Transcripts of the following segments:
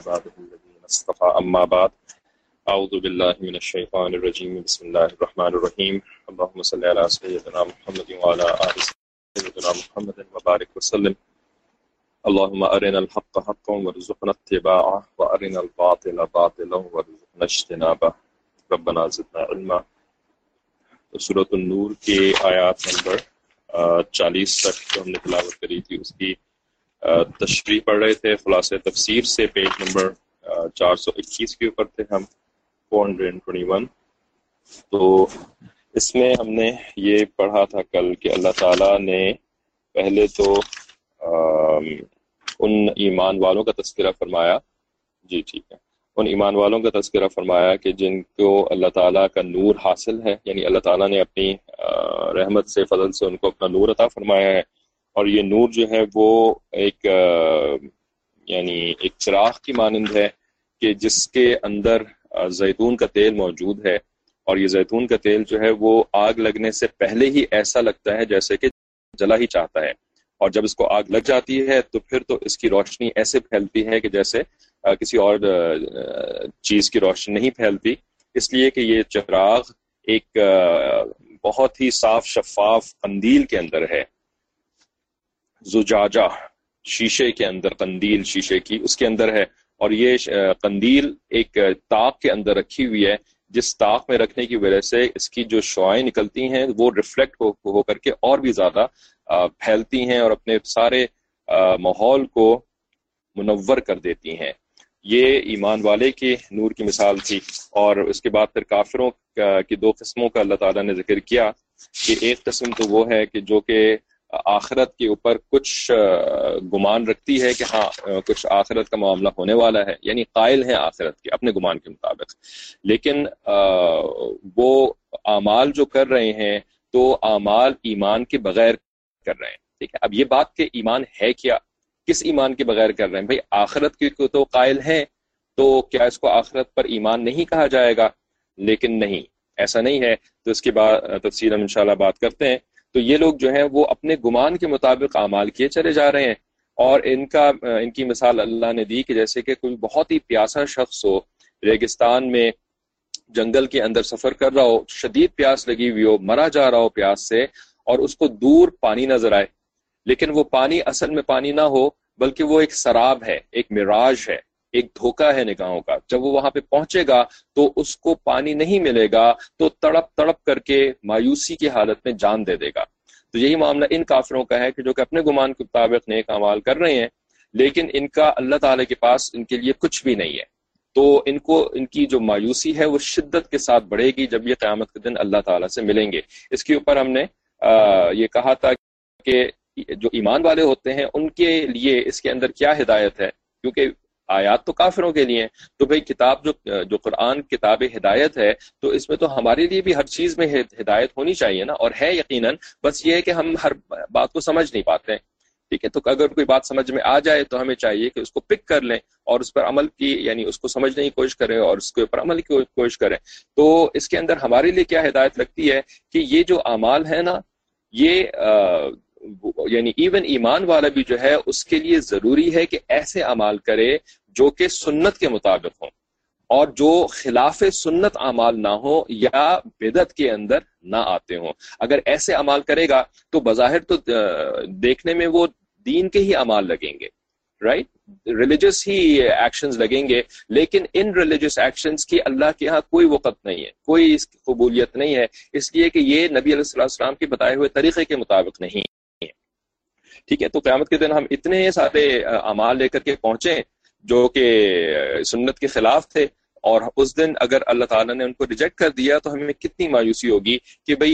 عباده الذين اصطفى أما بعد أعوذ بالله من الشيطان الرجيم بسم الله الرحمن الرحيم اللهم صل على سيدنا محمد وعلى آل سيدنا محمد وبارك وسلم اللهم أرنا الحق حقا وارزقنا اتباعه وأرنا الباطل باطلا وارزقنا اجتنابه ربنا زدنا علما۔ تو سورۃ النور کے آیات نمبر 40 تک جو ہم نے تلاوت کری تھی اس کی تشریح پڑھ رہے تھے۔ خلاصہ تفسیر سے پیج نمبر 421 کے اوپر تھے ہم، 421۔ تو اس میں ہم نے یہ پڑھا تھا کل کہ اللہ تعالیٰ نے پہلے تو ان ایمان والوں کا تذکرہ فرمایا، جی ٹھیک ہے، ان ایمان والوں کا تذکرہ فرمایا کہ جن کو اللہ تعالیٰ کا نور حاصل ہے، یعنی اللہ تعالیٰ نے اپنی رحمت سے فضل سے ان کو اپنا نور عطا فرمایا ہے، اور یہ نور جو ہے وہ ایک یعنی ایک چراغ کی مانند ہے کہ جس کے اندر زیتون کا تیل موجود ہے، اور یہ زیتون کا تیل جو ہے وہ آگ لگنے سے پہلے ہی ایسا لگتا ہے جیسے کہ جلا ہی چاہتا ہے، اور جب اس کو آگ لگ جاتی ہے تو پھر تو اس کی روشنی ایسے پھیلتی ہے کہ جیسے کسی اور چیز کی روشنی نہیں پھیلتی، اس لیے کہ یہ چراغ ایک بہت ہی صاف شفاف قندیل کے اندر ہے، زجاجہ شیشے کے اندر، قندیل شیشے کی اس کے اندر ہے، اور یہ قندیل ایک طاق کے اندر رکھی ہوئی ہے، جس طاق میں رکھنے کی وجہ سے اس کی جو شعاعیں نکلتی ہیں وہ ریفلیکٹ ہو کر کے اور بھی زیادہ پھیلتی ہیں اور اپنے سارے ماحول کو منور کر دیتی ہیں۔ یہ ایمان والے کے نور کی مثال تھی، اور اس کے بعد پھر کافروں کی دو قسموں کا اللہ تعالیٰ نے ذکر کیا کہ ایک قسم تو وہ ہے کہ جو کہ آخرت کے اوپر کچھ گمان رکھتی ہے کہ ہاں کچھ آخرت کا معاملہ ہونے والا ہے، یعنی قائل ہیں آخرت کے اپنے گمان کے مطابق، لیکن وہ اعمال جو کر رہے ہیں تو اعمال ایمان کے بغیر کر رہے ہیں۔ ٹھیک ہے، اب یہ بات کہ ایمان ہے کیا، کس ایمان کے بغیر کر رہے ہیں؟ بھئی آخرت کی تو قائل ہیں، تو کیا اس کو آخرت پر ایمان نہیں کہا جائے گا؟ لیکن نہیں، ایسا نہیں ہے، تو اس کے بعد تفصیل ہم انشاءاللہ بات کرتے ہیں۔ تو یہ لوگ جو ہیں وہ اپنے گمان کے مطابق اعمال کیے چلے جا رہے ہیں، اور ان کی مثال اللہ نے دی کہ جیسے کہ کوئی بہت ہی پیاسا شخص ہو، ریگستان میں جنگل کے اندر سفر کر رہا ہو، شدید پیاس لگی ہوئی ہو، مرا جا رہا ہو پیاس سے، اور اس کو دور پانی نظر آئے، لیکن وہ پانی اصل میں پانی نہ ہو بلکہ وہ ایک سراب ہے، ایک مراج ہے، ایک دھوکہ ہے نگاہوں کا۔ جب وہ وہاں پہ پہنچے گا تو اس کو پانی نہیں ملے گا تو تڑپ تڑپ کر کے مایوسی کی حالت میں جان دے دے گا۔ تو یہی معاملہ ان کافروں کا ہے کہ جو کہ اپنے گمان کے مطابق نیک اعمال کر رہے ہیں، لیکن ان کا اللہ تعالیٰ کے پاس ان کے لیے کچھ بھی نہیں ہے، تو ان کی جو مایوسی ہے وہ شدت کے ساتھ بڑھے گی جب یہ قیامت کے دن اللہ تعالیٰ سے ملیں گے۔ اس کے اوپر ہم نے یہ کہا تھا کہ جو ایمان والے ہوتے ہیں ان کے لیے اس کے اندر کیا ہدایت ہے، کیونکہ آیات تو کافروں کے لیے ہیں، تو بھئی کتاب جو قرآن کتاب ہدایت ہے، تو اس میں تو ہمارے لیے بھی ہر چیز میں ہدایت ہونی چاہیے نا، اور ہے یقیناً، بس یہ ہے کہ ہم ہر بات کو سمجھ نہیں پاتے ہیں۔ ٹھیک ہے، تو اگر کوئی بات سمجھ میں آ جائے تو ہمیں چاہیے کہ اس کو پک کر لیں اور اس پر عمل کی، یعنی اس کو سمجھنے کی کوشش کریں اور اس کے اوپر عمل کی کوشش کریں۔ تو اس کے اندر ہمارے لیے کیا ہدایت لگتی ہے کہ یہ جو اعمال ہے نا، یہ یعنی ایون ایمان والا بھی جو ہے اس کے لیے ضروری ہے کہ ایسے اعمال کرے جو کہ سنت کے مطابق ہوں، اور جو خلاف سنت اعمال نہ ہو یا بدعت کے اندر نہ آتے ہوں۔ اگر ایسے اعمال کرے گا تو بظاہر تو دیکھنے میں وہ دین کے ہی اعمال لگیں گے، رائٹ، ریلیجس ہی ایکشنز لگیں گے، لیکن ان ریلیجس ایکشنز کی اللہ کے ہاں کوئی وقت نہیں ہے، کوئی اس کی قبولیت نہیں ہے، اس لیے کہ یہ نبی علیہ السلام کے بتائے ہوئے طریقے کے مطابق نہیں ہے۔ ٹھیک ہے، تو قیامت کے دن ہم اتنے سارے اعمال لے کر کے پہنچے جو کہ سنت کے خلاف تھے، اور اس دن اگر اللہ تعالیٰ نے ان کو ریجیکٹ کر دیا تو ہمیں کتنی مایوسی ہوگی کہ بھئی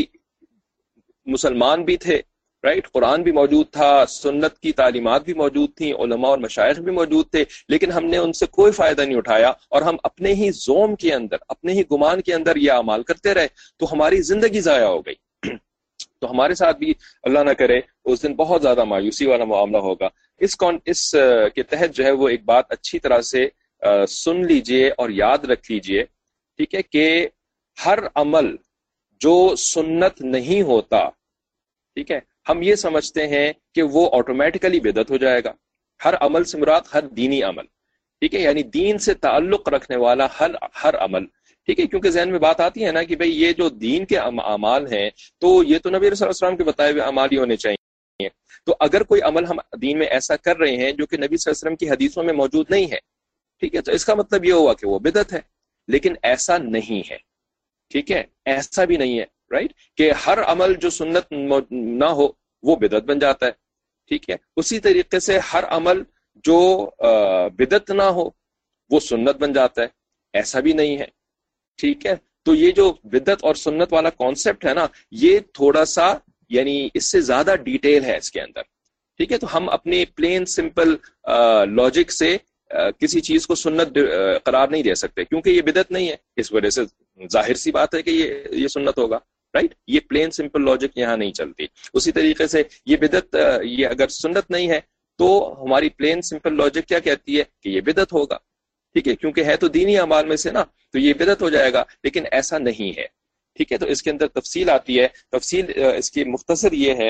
مسلمان بھی تھے، رائٹ، قرآن بھی موجود تھا، سنت کی تعلیمات بھی موجود تھیں، علماء اور مشائخ بھی موجود تھے، لیکن ہم نے ان سے کوئی فائدہ نہیں اٹھایا، اور ہم اپنے ہی زوم کے اندر، اپنے ہی گمان کے اندر یہ اعمال کرتے رہے، تو ہماری زندگی ضائع ہو گئی۔ تو ہمارے ساتھ بھی اللہ نہ کرے اس دن بہت زیادہ مایوسی والا معاملہ ہوگا۔ اس کے تحت جو ہے وہ ایک بات اچھی طرح سے سن لیجئے اور یاد رکھ لیجئے، ٹھیک ہے، کہ ہر عمل جو سنت نہیں ہوتا، ٹھیک ہے، ہم یہ سمجھتے ہیں کہ وہ آٹومیٹیکلی بدعت ہو جائے گا۔ ہر عمل سے مراد ہر دینی عمل، ٹھیک ہے، یعنی دین سے تعلق رکھنے والا ہر عمل، ٹھیک ہے، کیونکہ ذہن میں بات آتی ہے نا کہ بھئی یہ جو دین کے اعمال ہیں تو یہ تو نبی صلی اللہ علیہ وسلم کے بتائے ہوئے اعمال ہی ہونے چاہیے، تو اگر کوئی عمل ہم دین میں ایسا کر رہے ہیں جو کہ نبی صلی اللہ علیہ وسلم کی حدیثوں میں موجود نہیں ہے، ٹھیک ہے، تو اس کا مطلب یہ ہوا کہ وہ بدعت ہے، لیکن ایسا نہیں ہے، ٹھیک ہے، ایسا بھی نہیں ہے، رائٹ، کہ ہر عمل جو سنت نہ ہو وہ بدعت بن جاتا ہے، ٹھیک ہے، اسی طریقے سے ہر عمل جو بدعت نہ ہو وہ سنت بن جاتا ہے، ایسا بھی نہیں ہے، ٹھیک ہے۔ تو یہ جو بدعت اور سنت والا کانسیپٹ ہے نا، یہ تھوڑا سا یعنی اس سے زیادہ ڈیٹیل ہے اس کے اندر، ٹھیک ہے، تو ہم اپنے پلین سمپل لاجک سے کسی چیز کو سنت قرار نہیں دے سکتے، کیونکہ یہ بدعت نہیں ہے، اس وجہ سے ظاہر سی بات ہے کہ یہ سنت ہوگا، رائٹ، یہ پلین سمپل لاجک یہاں نہیں چلتی۔ اسی طریقے سے یہ بدعت، یہ اگر سنت نہیں ہے تو ہماری پلین سمپل لاجک کیا کہتی ہے کہ یہ بدعت ہوگا، ٹھیک ہے، کیونکہ ہے تو دینی اعمال میں سے نا، تو یہ بدعت ہو جائے گا، لیکن ایسا نہیں ہے، ٹھیک ہے۔ تو اس کے اندر تفصیل آتی ہے، تفصیل اس کی مختصر یہ ہے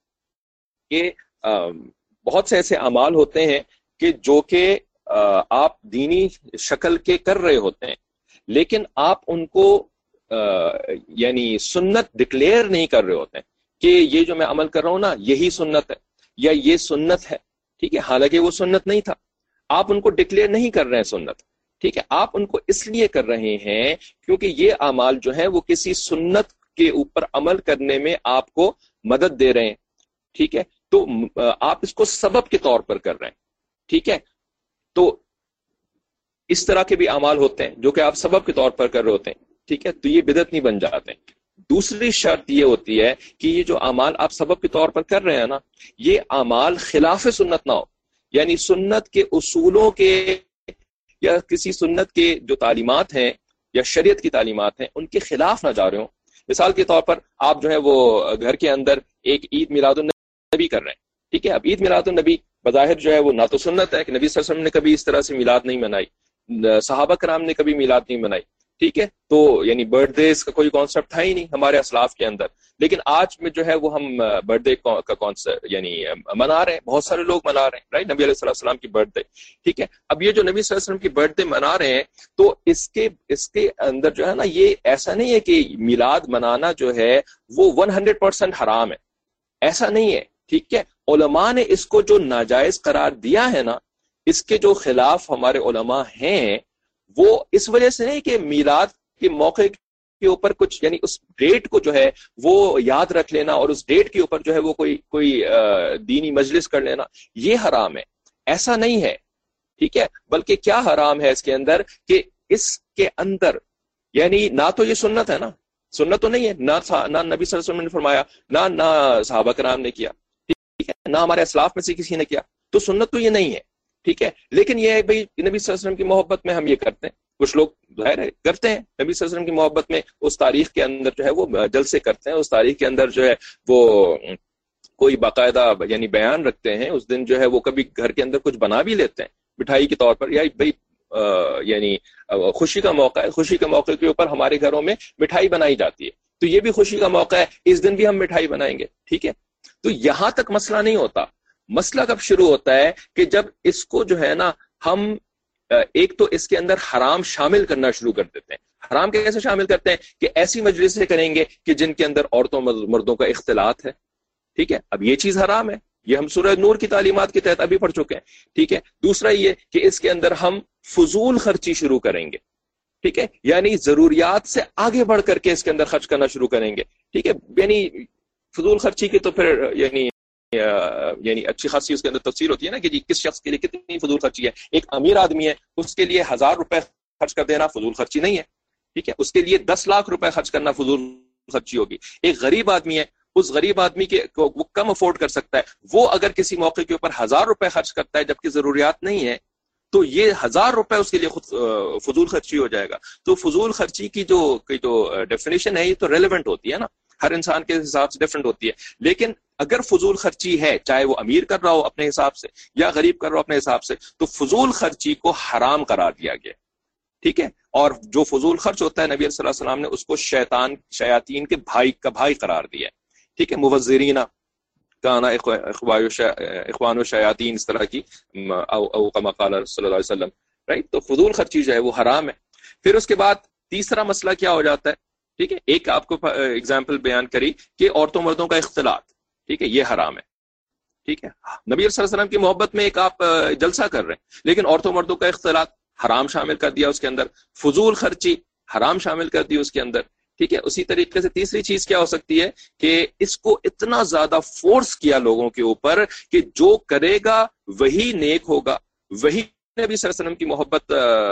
کہ بہت سے ایسے اعمال ہوتے ہیں کہ جو کہ آپ دینی شکل کے کر رہے ہوتے ہیں، لیکن آپ ان کو یعنی سنت ڈکلیئر نہیں کر رہے ہوتے ہیں کہ یہ جو میں عمل کر رہا ہوں نا یہی سنت ہے یا یہ سنت ہے، ٹھیک ہے، حالانکہ وہ سنت نہیں تھا، آپ ان کو ڈکلیئر نہیں کر رہے ہیں سنت، ٹھیک ہے، آپ ان کو اس لیے کر رہے ہیں کیونکہ یہ اعمال جو ہیں وہ کسی سنت کے اوپر عمل کرنے میں آپ کو مدد دے رہے ہیں، ٹھیک ہے، تو آپ اس کو سبب کے طور پر کر رہے ہیں، ٹھیک ہے، تو اس طرح کے بھی اعمال ہوتے ہیں جو کہ آپ سبب کے طور پر کر رہے ہوتے ہیں، ٹھیک ہے، تو یہ بدعت نہیں بن جاتے۔ دوسری شرط یہ ہوتی ہے کہ یہ جو اعمال آپ سبب کے طور پر کر رہے ہیں نا، یہ اعمال خلاف سنت نہ ہو، یعنی سنت کے اصولوں کے یا کسی سنت کے جو تعلیمات ہیں یا شریعت کی تعلیمات ہیں ان کے خلاف نہ جا رہے ہوں۔ مثال کے طور پر آپ جو ہے وہ گھر کے اندر ایک عید میلاد النبی کر رہے ہیں، ٹھیک ہے، اب عید میلاد النبی بظاہر جو ہے وہ نہ تو سنت ہے کہ نبی صلی اللہ علیہ وسلم نے کبھی اس طرح سے میلاد نہیں منائی، صحابہ کرام نے کبھی میلاد نہیں منائی، ٹھیک ہے، تو یعنی برتھ ڈیز کا کوئی کانسیپٹ تھا ہی نہیں ہمارے اسلاف کے اندر، لیکن آج میں جو ہے وہ ہم برتھ ڈے کا کانسیپٹ یعنی منا رہے ہیں، بہت سارے لوگ منا رہے ہیں، رائٹ، نبی علیہ السلام کی برتھ ڈے، ٹھیک ہے۔ اب یہ جو نبی صلی اللہ علیہ وسلم کی برتھ ڈے منا رہے ہیں تو اس کے اندر جو ہے نا یہ ایسا نہیں ہے کہ میلاد منانا جو ہے وہ 100% حرام ہے، ایسا نہیں ہے، ٹھیک ہے، علماء نے اس کو جو ناجائز قرار دیا ہے نا، اس کے جو خلاف ہمارے علماء ہیں وہ اس وجہ سے نہیں کہ میلاد کے موقع کے اوپر کچھ یعنی اس ڈیٹ کو جو ہے وہ یاد رکھ لینا اور اس ڈیٹ کے اوپر جو ہے وہ کوئی دینی مجلس کر لینا یہ حرام ہے، ایسا نہیں ہے، ٹھیک ہے، بلکہ کیا حرام ہے اس کے اندر کہ اس کے اندر یعنی نہ تو یہ سنت ہے نا، سنت تو نہیں ہے، نہ نبی صلی اللہ علیہ وسلم نے فرمایا، نہ صحابہ کرام نے کیا، ٹھیک ہے، نہ ہمارے اسلاف میں سے کسی نے کیا، تو سنت تو یہ نہیں ہے، ٹھیک ہے، لیکن یہ ہے بھائی نبی صلی اللہ علیہ وسلم کی محبت میں ہم یہ کرتے ہیں، کچھ لوگ ظاہر ہے کرتے ہیں نبی صلی اللہ علیہ وسلم کی محبت میں اس تاریخ کے اندر جو ہے وہ جلسے کرتے ہیں، اس تاریخ کے اندر جو ہے وہ کوئی باقاعدہ یعنی بیان رکھتے ہیں، اس دن جو ہے وہ کبھی گھر کے اندر کچھ بنا بھی لیتے ہیں مٹھائی کے طور پر، یا بھائی یعنی خوشی کا موقع ہے، خوشی کے موقع کے اوپر ہمارے گھروں میں مٹھائی بنائی جاتی ہے، تو یہ بھی خوشی کا موقع ہے، اس دن بھی ہم مٹھائی بنائیں گے، ٹھیک ہے، تو یہاں تک مسئلہ نہیں ہوتا، مسئلہ کب شروع ہوتا ہے کہ جب اس کو جو ہے نا ہم ایک تو اس کے اندر حرام شامل کرنا شروع کر دیتے ہیں۔ حرام کیسے شامل کرتے ہیں کہ ایسی مجلسیں کریں گے کہ جن کے اندر عورتوں مردوں کا اختلاط ہے، ٹھیک ہے، اب یہ چیز حرام ہے، یہ ہم سورہ نور کی تعلیمات کے تحت ابھی پڑھ چکے ہیں، ٹھیک ہے۔ دوسرا یہ کہ اس کے اندر ہم فضول خرچی شروع کریں گے، ٹھیک ہے، یعنی ضروریات سے آگے بڑھ کر کے اس کے اندر خرچ کرنا شروع کریں گے، ٹھیک ہے، یعنی فضول خرچی کی تو پھر یعنی اچھی خاصی اس کے اندر تفصیل ہوتی ہے نا کہ جی کس شخص کے لیے کتنی فضول خرچی ہے۔ ایک امیر آدمی ہے، اس کے لیے 1000 روپے خرچ کر دینا فضول خرچی نہیں ہے، ٹھیک ہے، اس کے لیے 10 لاکھ روپے خرچ کرنا فضول خرچی ہوگی۔ ایک غریب آدمی ہے، اس غریب آدمی کے وہ کم افورڈ کر سکتا ہے، وہ اگر کسی موقع کے اوپر 1000 روپے خرچ کرتا ہے جبکہ ضروریات نہیں ہے تو یہ 1000 روپے اس کے لیے خود فضول خرچی ہو جائے گا۔ تو فضول خرچی کی جو ڈیفینیشن ہے یہ تو ریلیونٹ ہوتی ہے نا، ہر انسان کے حساب سے ڈیفرنٹ ہوتی ہے، لیکن اگر فضول خرچی ہے چاہے وہ امیر کر رہا ہو اپنے حساب سے یا غریب کر رہا ہو اپنے حساب سے، تو فضول خرچی کو حرام قرار دیا گیا، ٹھیک ہے، اور جو فضول خرچ ہوتا ہے نبی صلی اللہ علیہ وسلم نے اس کو شیاطین کے بھائی کا بھائی قرار دیا ہے، ٹھیک ہے، مبذرین کانا اخوان و شیاطین، اس طرح کی او کما قال صلی اللہ علیہ وسلم، رائٹ. تو فضول خرچی جو ہے وہ حرام ہے. پھر اس کے بعد تیسرا مسئلہ کیا ہو جاتا ہے, ٹھیک ہے, ایک آپ کو اگزامپل بیان کری کہ عورتوں مردوں کا اختلاط, ٹھیک ہے, یہ حرام ہے, ٹھیک ہے. نبی صلی اللہ علیہ وسلم کی محبت میں ایک آپ جلسہ کر رہے ہیں, لیکن عورتوں مردوں کا اختلاط حرام شامل کر دیا اس کے اندر, فضول خرچی حرام شامل کر دی اس کے اندر, ٹھیک ہے. اسی طریقے سے تیسری چیز کیا ہو سکتی ہے کہ اس کو اتنا زیادہ فورس کیا لوگوں کے اوپر کہ جو کرے گا وہی نیک ہوگا, وہی نبی صلی اللہ علیہ وسلم کی محبت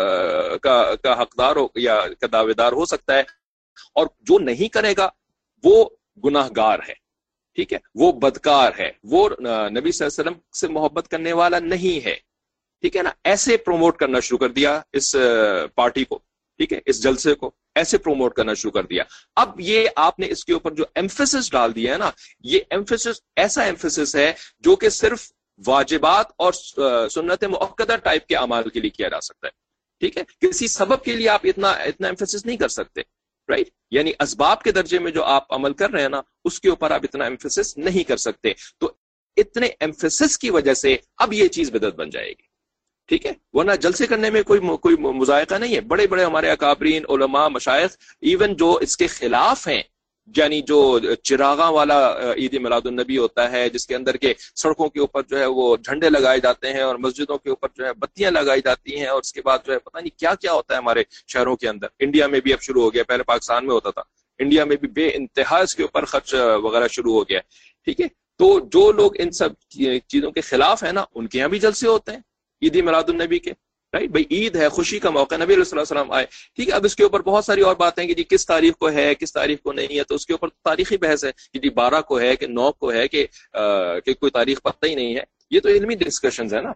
کا حقدار ہو یا کا دعوے دار ہو سکتا ہے, اور جو نہیں کرے گا وہ گناہ گار ہے, ٹھیک ہے, وہ بدکار ہے, وہ نبی صلی اللہ علیہ وسلم سے محبت کرنے والا نہیں ہے, ٹھیک ہے نا. ایسے پروموٹ کرنا شروع کر دیا اس پارٹی کو, ٹھیک ہے, اس جلسے کو ایسے پروموٹ کرنا شروع کر دیا. اب یہ آپ نے اس کے اوپر جو ایمفیسس ڈال دیا ہے نا, یہ ایمفیسس ایسا ایمفیسس ہے جو کہ صرف واجبات اور سنت مؤکدہ ٹائپ کے اعمال کے لیے کیا جا سکتا ہے, ٹھیک ہے. کسی سبب کے لیے آپ اتنا ایمفیسس نہیں کر سکتے, رائٹ. یعنی اسباب کے درجے میں جو آپ عمل کر رہے ہیں نا, اس کے اوپر آپ اتنا ایمفیسس نہیں کر سکتے. تو اتنے ایمفیسس کی وجہ سے اب یہ چیز بدعت بن جائے گی, ٹھیک ہے. ورنہ جلسے کرنے میں کوئی مذائقہ نہیں ہے. بڑے بڑے ہمارے اکابرین علماء مشائخ ایون جو اس کے خلاف ہیں, یعنی جو چراغاں والا عید میلاد النبی ہوتا ہے جس کے اندر کے سڑکوں کے اوپر جو ہے وہ جھنڈے لگائے جاتے ہیں اور مسجدوں کے اوپر جو ہے بتیاں لگائی جاتی ہیں, اور اس کے بعد جو ہے پتہ نہیں کیا کیا ہوتا ہے ہمارے شہروں کے اندر. انڈیا میں بھی اب شروع ہو گیا, پہلے پاکستان میں ہوتا تھا, انڈیا میں بھی بے انتہا اس کے اوپر خرچ وغیرہ شروع ہو گیا, ٹھیک ہے. تو جو لوگ ان سب چیزوں کے خلاف ہیں نا, ان کے یہاں بھی جلسے ہوتے ہیں عید میلاد النبی کے, رائٹ. بھائی عید ہے, خوشی کا موقع, نبی علیہ السلام آئے, ٹھیک ہے. اب اس کے اوپر بہت ساری اور باتیں ہیں کہ جی کس تاریخ کو ہے, کس تاریخ کو نہیں ہے, تو اس کے اوپر تاریخی بحث ہے کہ جی 12 کو ہے کہ 9 کو ہے کہ کوئی تاریخ پتہ ہی نہیں ہے. یہ تو علمی ڈسکشنز ہے نا.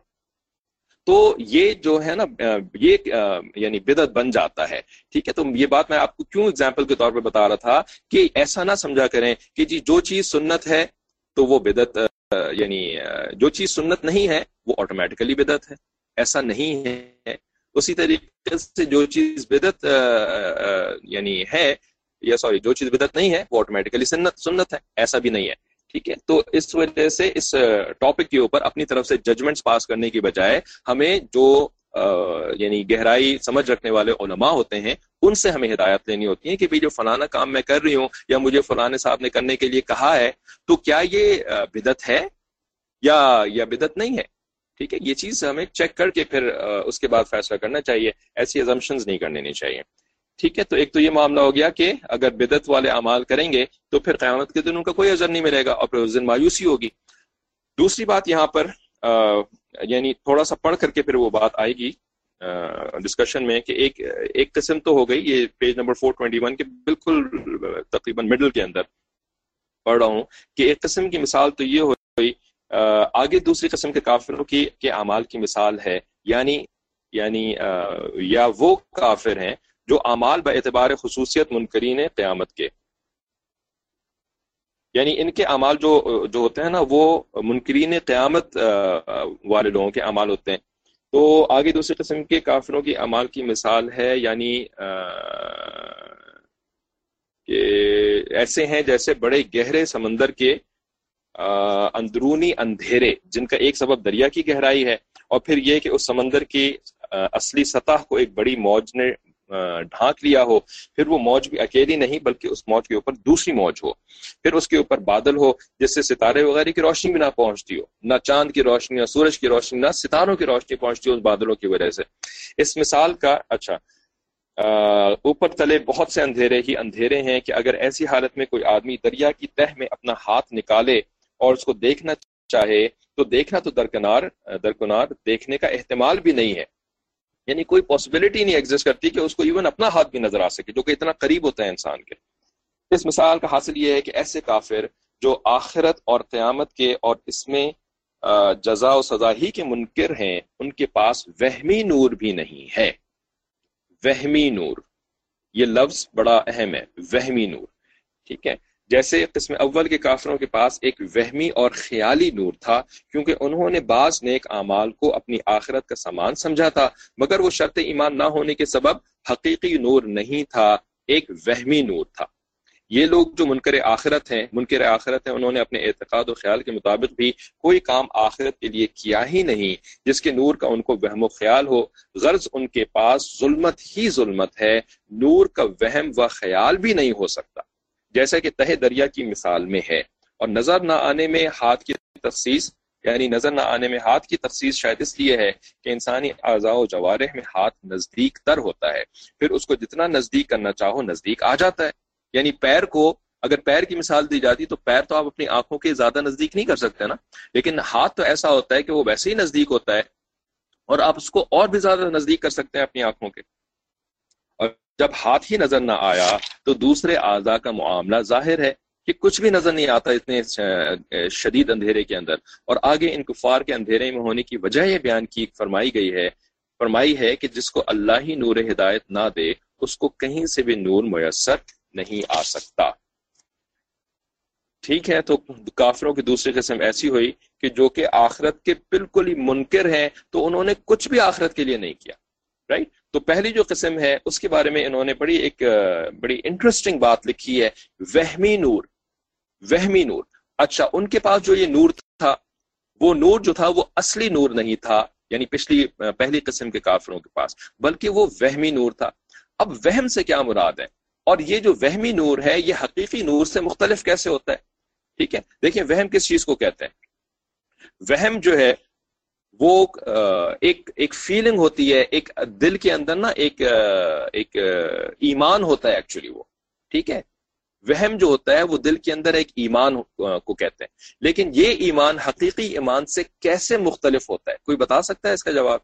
تو یہ جو ہے نا یہ یعنی بدعت بن جاتا ہے, ٹھیک ہے. تو یہ بات میں آپ کو کیوں اگزامپل کے طور پہ بتا رہا تھا کہ ایسا نہ سمجھا کریں کہ جی جو چیز سنت ہے تو وہ بدعت, یعنی جو چیز سنت نہیں ہے وہ آٹومیٹیکلی بدعت ہے, ایسا نہیں ہے. اسی طریقے سے جو چیز بدعت یعنی ہے, یا سوری جو چیز بدعت نہیں ہے وہ آٹومیٹیکلی سنت ہے, ایسا بھی نہیں ہے, ٹھیک ہے. تو اس وجہ سے اس ٹاپک کے اوپر اپنی طرف سے ججمنٹس پاس کرنے کی بجائے ہمیں جو یعنی گہرائی سمجھ رکھنے والے علماء ہوتے ہیں ان سے ہمیں ہدایت لینی ہوتی ہے کہ بھئی جو فلانا کام میں کر رہی ہوں یا مجھے فلانے صاحب نے کرنے کے لیے کہا ہے, تو کیا یہ بدعت ہے یا بدعت نہیں ہے, ٹھیک ہے. یہ چیز ہمیں چیک کر کے پھر اس کے بعد فیصلہ کرنا چاہیے, ایسی ازمپشنز نہیں کرنی چاہیے, ٹھیک ہے. تو ایک تو یہ معاملہ ہو گیا کہ اگر بدعت والے اعمال کریں گے تو پھر قیامت کے دن ان کا کوئی اجر نہیں ملے گا اور پھر اس دن مایوسی ہوگی. دوسری بات یہاں پر یعنی تھوڑا سا پڑھ کر کے پھر وہ بات آئے گی ڈسکشن میں کہ ایک قسم تو ہو گئی, یہ پیج نمبر 421 کے بالکل تقریباً مڈل کے اندر پڑھ رہا ہوں کہ ایک قسم کی مثال تو یہ ہوئی, آگے دوسری قسم کے کافروں کے اعمال کی مثال ہے, یعنی یا وہ کافر ہیں جو اعمال باعتبار خصوصیت منکرین قیامت کے, یعنی ان کے اعمال جو ہوتے ہیں نا وہ منکرین قیامت والے لوگوں کے اعمال ہوتے ہیں. تو آگے دوسری قسم کے کافروں کی اعمال کی مثال ہے, یعنی کہ ایسے ہیں جیسے بڑے گہرے سمندر کے اندرونی اندھیرے جن کا ایک سبب دریا کی گہرائی ہے, اور پھر یہ کہ اس سمندر کی اصلی سطح کو ایک بڑی موج نے ڈھانک لیا ہو, پھر وہ موج بھی اکیلی نہیں بلکہ اس موج کے اوپر دوسری موج ہو, پھر اس کے اوپر بادل ہو جس سے ستارے وغیرہ کی روشنی بھی نہ پہنچتی ہو, نہ چاند کی روشنی, نہ سورج کی روشنی, نہ ستاروں کی روشنی پہنچتی ہو اس بادلوں کی وجہ سے. اس مثال کا اوپر تلے بہت سے اندھیرے ہی اندھیرے ہیں کہ اگر ایسی حالت میں کوئی آدمی دریا کی تہ میں اپنا ہاتھ نکالے اور اس کو دیکھنا چاہے تو دیکھنا تو درکنار دیکھنے کا احتمال بھی نہیں ہے, یعنی کوئی پاسبلٹی نہیں ایگزسٹ کرتی کہ اس کو ایون اپنا ہاتھ بھی نظر آ سکے جو کہ اتنا قریب ہوتا ہے انسان کے. اس مثال کا حاصل یہ ہے کہ ایسے کافر جو آخرت اور قیامت کے اور اس میں جزا و سزا ہی کے منکر ہیں, ان کے پاس وہمی نور بھی نہیں ہے. وہمی نور, یہ لفظ بڑا اہم ہے, وہمی نور, ٹھیک ہے. جیسے قسم اول کے کافروں کے پاس ایک وہمی اور خیالی نور تھا کیونکہ انہوں نے بعض نیک اعمال کو اپنی آخرت کا سامان سمجھا تھا, مگر وہ شرط ایمان نہ ہونے کے سبب حقیقی نور نہیں تھا, ایک وہمی نور تھا. یہ لوگ جو منکر آخرت ہیں انہوں نے اپنے اعتقاد و خیال کے مطابق بھی کوئی کام آخرت کے لیے کیا ہی نہیں جس کے نور کا ان کو وہم و خیال ہو، غرض ان کے پاس ظلمت ہی ظلمت ہے، نور کا وہم و خیال بھی نہیں ہو سکتا، جیسا کہ تہ دریا کی مثال میں ہے۔ اور نظر نہ آنے میں ہاتھ کی تخصیص، یعنی نظر نہ آنے میں ہاتھ کی تخصیص شاید اس لیے ہے کہ انسانی اعضاء و جوارح میں ہاتھ نزدیک تر ہوتا ہے، پھر اس کو جتنا نزدیک کرنا چاہو نزدیک آ جاتا ہے۔ یعنی پیر کو اگر پیر کی مثال دی جاتی تو پیر تو آپ اپنی آنکھوں کے زیادہ نزدیک نہیں کر سکتے نا، لیکن ہاتھ تو ایسا ہوتا ہے کہ وہ ویسے ہی نزدیک ہوتا ہے اور آپ اس کو اور بھی زیادہ نزدیک کر سکتے ہیں اپنی آنکھوں کے۔ اور جب ہاتھ ہی نظر نہ آیا تو دوسرے اعضاء کا معاملہ ظاہر ہے کہ کچھ بھی نظر نہیں آتا اتنے شدید اندھیرے کے اندر۔ اور آگے ان کفار کے اندھیرے میں ہونے کی وجہ یہ بیان کی فرمائی ہے کہ جس کو اللہ ہی نور ہدایت نہ دے اس کو کہیں سے بھی نور میسر نہیں آ سکتا۔ ٹھیک ہے، تو کافروں کی دوسری قسم ایسی ہوئی کہ جو کہ آخرت کے بالکل ہی منکر ہیں، تو انہوں نے کچھ بھی آخرت کے لیے نہیں کیا، رائٹ۔ تو پہلی جو قسم ہے اس کے بارے میں انہوں نے بڑی انٹرسٹنگ بات لکھی ہے، وہمی نور۔ وہمی نور، اچھا ان کے پاس جو یہ نور تھا، وہ نور جو تھا وہ اصلی نور نہیں تھا، یعنی پہلی قسم کے کافروں کے پاس، بلکہ وہ وہمی نور تھا۔ اب وہم سے کیا مراد ہے؟ اور یہ جو وہمی نور ہے یہ حقیقی نور سے مختلف کیسے ہوتا ہے؟ ٹھیک ہے، دیکھیں وہم کس چیز کو کہتے ہیں؟ وہم جو ہے وہ ایک فیلنگ ہوتی ہے، ایک دل کے اندر نا ایک ایمان ہوتا ہے ایکچولی وہ، ٹھیک ہے۔ وہم جو ہوتا ہے وہ دل کے اندر ایک ایمان کو کہتے ہیں، لیکن یہ ایمان حقیقی ایمان سے کیسے مختلف ہوتا ہے؟ کوئی بتا سکتا ہے اس کا جواب؟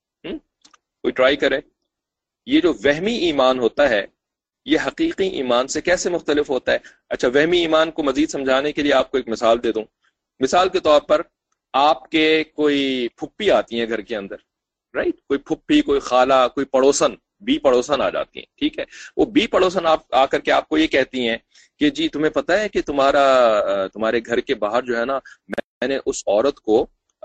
کوئی ٹرائی کرے۔ یہ جو وہمی ایمان ہوتا ہے یہ حقیقی ایمان سے کیسے مختلف ہوتا ہے؟ اچھا، وہمی ایمان کو مزید سمجھانے کے لیے آپ کو ایک مثال دے دوں۔ مثال کے طور پر آپ کے کوئی پھپھی آتی ہیں گھر کے اندر، رائٹ، کوئی پھپھی، کوئی خالہ، کوئی پڑوسن، بی پڑوسن آ جاتی ہیں، ٹھیک ہے۔ وہ بی پڑوسن آ کر کے آپ کو یہ کہتی ہیں کہ جی تمہیں پتہ ہے کہ تمہارے گھر کے باہر جو ہے نا میں نے اس عورت کو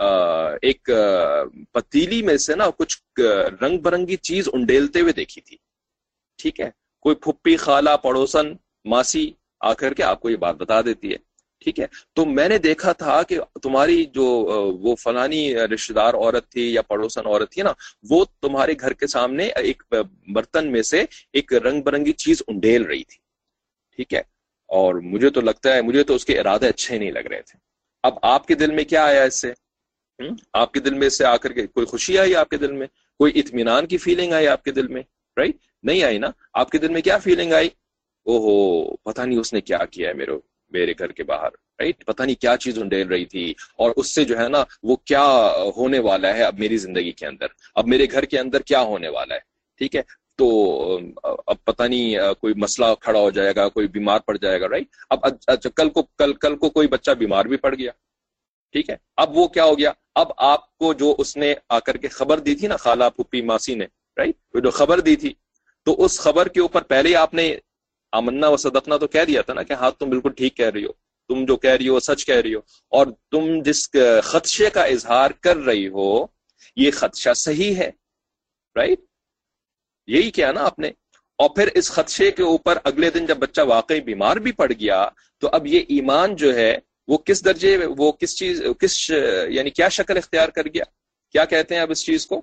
ایک پتیلی میں سے نا کچھ رنگ برنگی چیز انڈیلتے ہوئے دیکھی تھی، ٹھیک ہے۔ کوئی پھپھی، خالہ، پڑوسن، ماسی آ کر کے آپ کو یہ بات بتا دیتی ہے، ٹھیک ہے۔ تو میں نے دیکھا تھا کہ تمہاری جو وہ فلانی رشتہ دار عورت تھی یا پڑوسن عورت تھی نا، وہ تمہارے گھر کے سامنے ایک برتن میں سے ایک رنگ برنگی چیز انڈیل رہی تھی، ٹھیک ہے۔ اور مجھے تو لگتا ہے، مجھے تو اس کے ارادے اچھے نہیں لگ رہے تھے۔ اب آپ کے دل میں کیا آیا اس سے؟ آپ کے دل میں اس سے آ کر کے کوئی خوشی آئی آپ کے دل میں؟ کوئی اطمینان کی فیلنگ آئی آپ کے دل میں؟ رائٹ، نہیں آئی نا۔ آپ کے دل میں کیا فیلنگ آئی؟ اوہو، پتہ نہیں اس نے کیا کیا ہے میرے گھر کے باہر، رائٹ، پتہ نہیں کیا چیز انڈیل رہی تھی، اور اس سے جو ہے نا وہ کیا ہونے والا ہے اب میری زندگی کے اندر، اب میرے گھر کے اندر کیا ہونے والا ہے، ٹھیک ہے۔ تو اب پتہ نہیں کوئی مسئلہ کھڑا ہو جائے گا، کوئی بیمار پڑ جائے گا، رائٹ۔ اب کل کو کوئی بچہ بیمار بھی پڑ گیا، ٹھیک ہے۔ اب وہ کیا ہو گیا؟ اب آپ کو جو اس نے آ کر کے خبر دی تھی نا، خالہ، پھپھی، ماسی نے، رائٹ، وہ جو خبر دی تھی، تو اس خبر کے اوپر پہلے ہی آپ نے آمنا و صدقنا تو کہہ دیا تھا نا کہ ہاں تم بالکل ٹھیک کہہ رہی ہو، تم جو کہہ رہی ہو سچ کہہ رہی ہو، اور تم جس خدشے کا اظہار کر رہی ہو یہ خدشہ صحیح ہے، رائٹ، یہی کیا نا آپ نے۔ اور پھر اس خدشے کے اوپر اگلے دن جب بچہ واقعی بیمار بھی پڑ گیا تو اب یہ ایمان جو ہے وہ کس درجے، وہ یعنی کیا شکل اختیار کر گیا؟ کیا کہتے ہیں اب اس چیز کو؟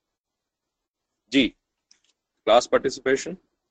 جی، کلاس پارٹیسپیشن۔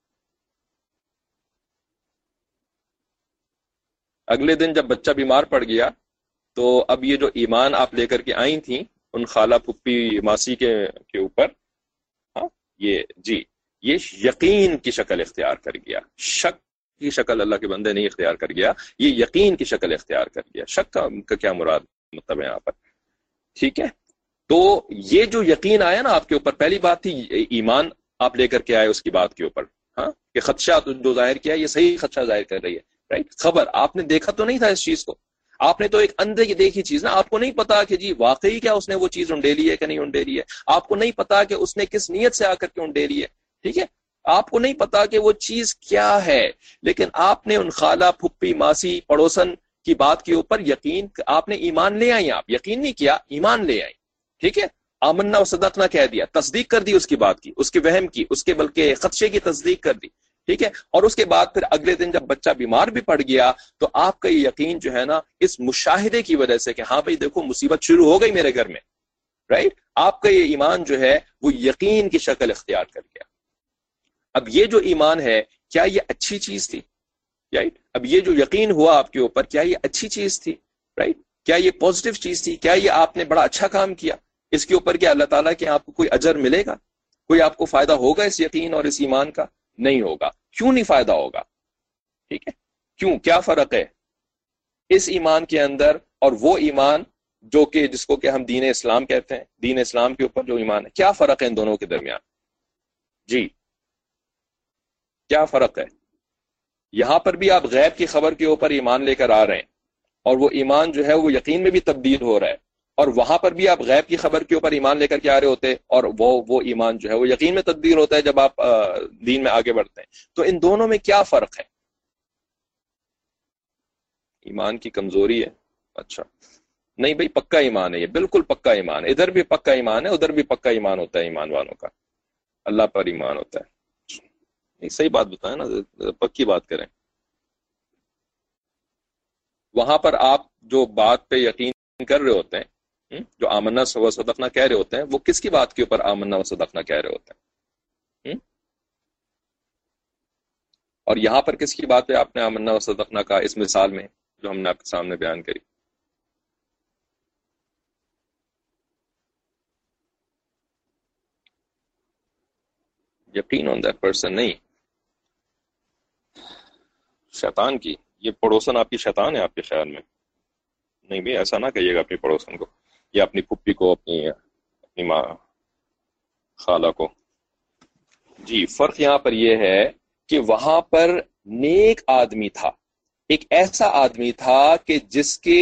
اگلے دن جب بچہ بیمار پڑ گیا تو اب یہ جو ایمان آپ لے کر کے آئی تھیں ان خالہ، پھپھی، ماسی کے اوپر، ہاں، یہ یقین کی شکل اختیار کر گیا۔ شک کی شکل اللہ کے بندے نہیں اختیار کر گیا، یہ یقین کی شکل اختیار کر گیا۔ شک کا کیا مراد مطلب ہے یہاں پر؟ ٹھیک ہے، تو یہ جو یقین آیا نا آپ کے اوپر، پہلی بات تھی ایمان آپ لے کر کے آئے اس کی بات کے اوپر، ہاں، کہ خدشہ جو ظاہر کیا یہ صحیح خدشہ ظاہر کر رہی ہے، رائٹ۔ خبر آپ نے دیکھا تو نہیں تھا اس چیز کو، آپ نے تو ایک اندھے کی دیکھی چیز نا، آپ کو نہیں پتا کہ جی واقعی کیا اس نے وہ چیز انڈیلی ہے کہ نہیں انڈیلی ہے، آپ کو نہیں پتا کہ اس نے کس نیت سے آ کر کے انڈیلی ہے، ٹھیک ہے، آپ کو نہیں پتا کہ وہ چیز کیا ہے، لیکن آپ نے ان خالہ، پھپھی، ماسی، پڑوسن کی بات کے اوپر یقین، آپ نے ایمان لے آئی، آپ یقین نہیں کیا، ایمان لے آئی، ٹھیک ہے۔ آمنا و صدقنا کہہ دیا، تصدیق کر دی اس کی بات کی، اس کے وہم کی، اس کے بلکہ خدشے کی تصدیق کر دی، ٹھیک ہے، اور اس کے بعد پھر اگلے دن جب بچہ بیمار بھی پڑ گیا تو آپ کا یہ یقین جو ہے نا اس مشاہدے کی وجہ سے کہ ہاں بھائی دیکھو مصیبت شروع ہو گئی میرے گھر میں، رائٹ، آپ کا یہ ایمان جو ہے وہ یقین کی شکل اختیار کر گیا۔ اب یہ جو ایمان ہے کیا یہ اچھی چیز تھی؟ رائٹ، اب یہ جو یقین ہوا آپ کے اوپر کیا یہ اچھی چیز تھی؟ رائٹ، کیا یہ پازیٹیو چیز تھی؟ کیا یہ آپ نے بڑا اچھا کام کیا؟ اس کے اوپر کیا اللہ تعالیٰ کے آپ کو کوئی اجر ملے گا؟ کوئی آپ کو فائدہ ہوگا اس یقین اور اس ایمان کا؟ نہیں ہوگا۔ کیوں نہیں فائدہ ہوگا؟ ٹھیک ہے، کیوں؟ کیا فرق ہے اس ایمان کے اندر اور وہ ایمان جو کہ جس کو کہ ہم دین اسلام کہتے ہیں، دین اسلام کے اوپر جو ایمان ہے، کیا فرق ہے ان دونوں کے درمیان؟ جی کیا فرق ہے؟ یہاں پر بھی آپ غیب کی خبر کے اوپر ایمان لے کر آ رہے ہیں اور وہ ایمان جو ہے وہ یقین میں بھی تبدیل ہو رہا ہے، اور وہاں پر بھی آپ غیب کی خبر کے اوپر ایمان لے کر کے آ رہے ہوتے اور وہ ایمان جو ہے وہ یقین میں تبدیل ہوتا ہے جب آپ دین میں آگے بڑھتے ہیں۔ تو ان دونوں میں کیا فرق ہے؟ ایمان کی کمزوری ہے؟ اچھا نہیں بھائی، پکا ایمان ہے، یہ بالکل پکا ایمان ہے، ادھر بھی پکا ایمان ہے ادھر بھی پکا ایمان ہوتا ہے، ایمان والوں کا اللہ پر ایمان ہوتا ہے۔ نہیں صحیح بات بتائیں نا، پکی بات کریں۔ وہاں پر آپ جو بات پہ یقین کر رہے ہوتے ہیں، جو آمنا و صدقنا کہہ رہے ہوتے ہیں، وہ کس کی بات کے اوپر آمنا و صدقنا کہہ رہے ہوتے ہیں؟ اور یہاں پر کس کی بات پہ آپ نے آمنا و صدقنا کہا اس مثال میں جو ہم نے آپ کے سامنے بیان کری؟ یقین آن دیٹ پرسن نہیں، شیطان کی۔ یہ پڑوسن آپ کی شیطان ہے آپ کے خیال میں؟ نہیں بھائی ایسا نہ کہیے گا اپنی پڑوسن کو یا اپنی پھپھی کو، اپنی ماں خالہ کو۔ جی فرق یہاں پر یہ ہے کہ وہاں پر نیک آدمی تھا، ایک ایسا آدمی تھا کہ جس کے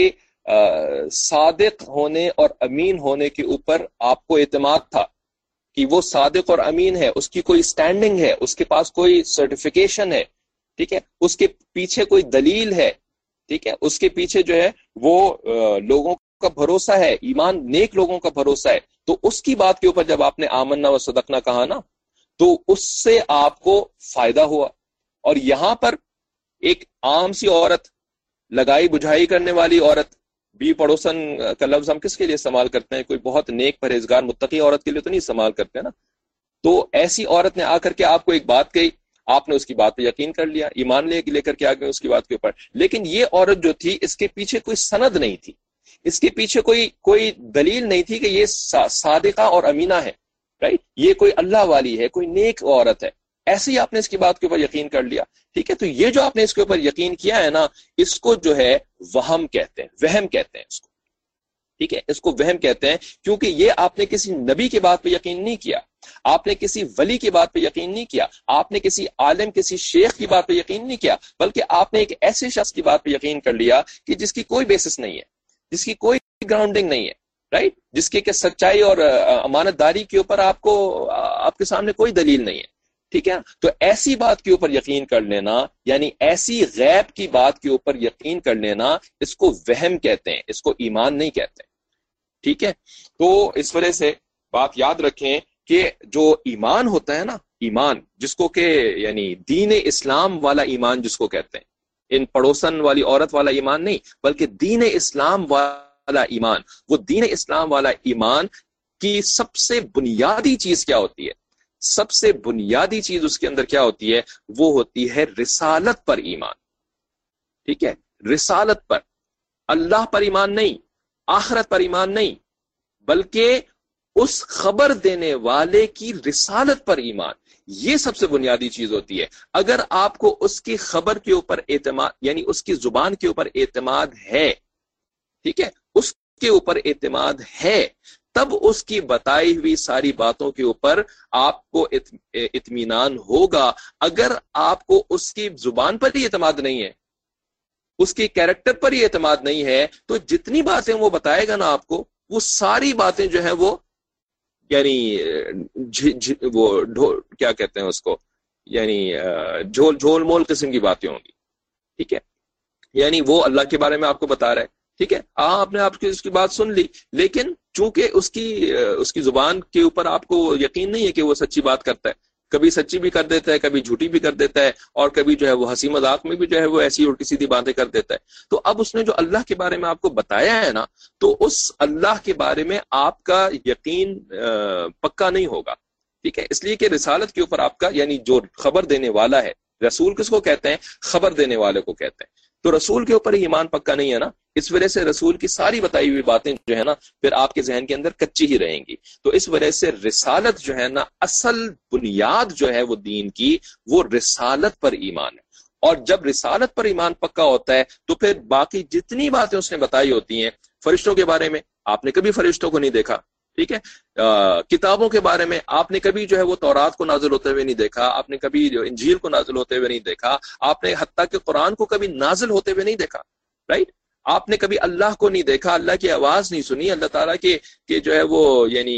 صادق ہونے اور امین ہونے کے اوپر آپ کو اعتماد تھا کہ وہ صادق اور امین ہے، اس کی کوئی سٹینڈنگ ہے، اس کے پاس کوئی سرٹیفیکیشن ہے، ٹھیک ہے، اس کے پیچھے کوئی دلیل ہے، ٹھیک ہے، اس کے پیچھے جو ہے وہ لوگوں کا بھروسہ ہے، ایمان نیک لوگوں کا بھروسہ ہے۔ تو اس کی بات کے اوپر جب آپ نے آمنا و صدقنا کہا نا تو اس سے آپ کو فائدہ ہوا۔ اور یہاں پر ایک عام سی عورت، لگائی بجھائی کرنے والی عورت، بی پڑوسن کا لفظ ہم کس کے لیے استعمال کرتے ہیں؟ کوئی بہت نیک پرہیزگار متقی عورت کے لیے تو نہیں استعمال کرتے نا۔ تو ایسی عورت نے آ کر کے آپ کو ایک بات کہی، آپ نے اس کی بات پہ یقین کر لیا، ایمان لے کر کے آ گئے اس کی بات کے اوپر، لیکن یہ عورت جو تھی اس کے پیچھے کوئی سند نہیں تھی، اس کے پیچھے کوئی دلیل نہیں تھی کہ یہ صادقہ اور امینہ ہے، رائٹ، یہ کوئی اللہ والی ہے، کوئی نیک عورت ہے، ایسے ہی آپ نے اس کی بات کے اوپر یقین کر لیا، ٹھیک ہے۔ تو یہ جو آپ نے اس کے اوپر یقین کیا ہے نا، اس کو جو ہے وہم کہتے ہیں، وہم کہتے ہیں اس کو، ٹھیک ہے، اس کو وہم کہتے ہیں، کیونکہ یہ آپ نے کسی نبی کے بات پہ یقین نہیں کیا، آپ نے کسی ولی کی بات پہ یقین نہیں کیا، آپ نے کسی عالم، کسی شیخ کی بات پہ یقین نہیں کیا، بلکہ آپ نے ایک ایسے شخص کی بات پہ یقین کر لیا کہ جس کی کوئی بیسس نہیں ہے، جس کی کوئی گراؤنڈنگ نہیں ہے، رائٹ، جس کی کہ سچائی اور امانت داری کے اوپر آپ کے سامنے کوئی دلیل نہیں ہے، ٹھیک ہے۔ تو ایسی بات کے اوپر یقین کر لینا، یعنی ایسی غیب کی بات کے اوپر یقین کر لینا، اس کو وہم کہتے ہیں، اس کو ایمان نہیں کہتے، ٹھیک ہے۔ تو اس وجہ سے بات یاد رکھیں کہ جو ایمان ہوتا ہے نا، ایمان جس کو کہ یعنی دین اسلام والا ایمان جس کو کہتے ہیں، ان پڑوسن والی عورت والا ایمان نہیں، بلکہ دین اسلام والا ایمان، وہ دین اسلام والا ایمان کی سب سے بنیادی چیز کیا ہوتی ہے؟ سب سے بنیادی چیز اس کے اندر کیا ہوتی ہے؟ وہ ہوتی ہے رسالت پر ایمان، ٹھیک ہے، رسالت پر، اللہ پر ایمان نہیں، آخرت پر ایمان نہیں، بلکہ اس خبر دینے والے کی رسالت پر ایمان، یہ سب سے بنیادی چیز ہوتی ہے۔ اگر آپ کو اس کی خبر کے اوپر اعتماد، یعنی اس کی زبان کے اوپر اعتماد ہے، ٹھیک ہے، اس کے اوپر اعتماد ہے، تب اس کی بتائی ہوئی ساری باتوں کے اوپر آپ کو اطمینان ہوگا۔ اگر آپ کو اس کی زبان پر ہی اعتماد نہیں ہے، اس کے کیریکٹر پر ہی اعتماد نہیں ہے، تو جتنی باتیں وہ بتائے گا نا آپ کو، وہ ساری باتیں جو ہیں وہ یعنی کیا کہتے ہیں اس کو، یعنی جھول مول قسم کی باتیں ہوں گی، ٹھیک ہے، یعنی وہ اللہ کے بارے میں آپ کو بتا رہا ہے، ٹھیک ہے، آپ نے اس کی بات سن لی، لیکن چونکہ اس کی زبان کے اوپر آپ کو یقین نہیں ہے کہ وہ سچی بات کرتا ہے، کبھی سچی بھی کر دیتا ہے، کبھی جھوٹی بھی کر دیتا ہے، اور کبھی جو ہے وہ ہنسی مذاق میں بھی جو ہے وہ ایسی الٹی سیدھی باتیں کر دیتا ہے۔ تو اب اس نے جو اللہ کے بارے میں آپ کو بتایا ہے نا، تو اس اللہ کے بارے میں آپ کا یقین پکا نہیں ہوگا، ٹھیک ہے؟ اس لیے کہ رسالت کے اوپر آپ کا، یعنی جو خبر دینے والا ہے، رسول کس کو کہتے ہیں؟ خبر دینے والے کو کہتے ہیں۔ تو رسول کے اوپر ایمان پکا نہیں ہے نا، اس وجہ سے رسول کی ساری بتائی ہوئی باتیں جو ہے نا پھر آپ کے ذہن کے اندر کچی ہی رہیں گی۔ تو اس وجہ سے رسالت جو ہے نا، اصل بنیاد جو ہے وہ دین کی، وہ رسالت پر ایمان ہے۔ اور جب رسالت پر ایمان پکا ہوتا ہے تو پھر باقی جتنی باتیں اس نے بتائی ہوتی ہیں، فرشتوں کے بارے میں آپ نے کبھی فرشتوں کو نہیں دیکھا، ٹھیک ہے؟ کتابوں کے بارے میں آپ نے کبھی جو ہے وہ تورات کو نازل ہوتے ہوئے نہیں دیکھا، آپ نے کبھی انجیل کو نازل ہوتے ہوئے نہیں دیکھا، آپ نے حتیٰ کہ قرآن کو کبھی نازل ہوتے ہوئے نہیں دیکھا، رائٹ؟ آپ نے کبھی اللہ کو نہیں دیکھا، اللہ کی آواز نہیں سنی، اللہ تعالیٰ کے جو ہے وہ یعنی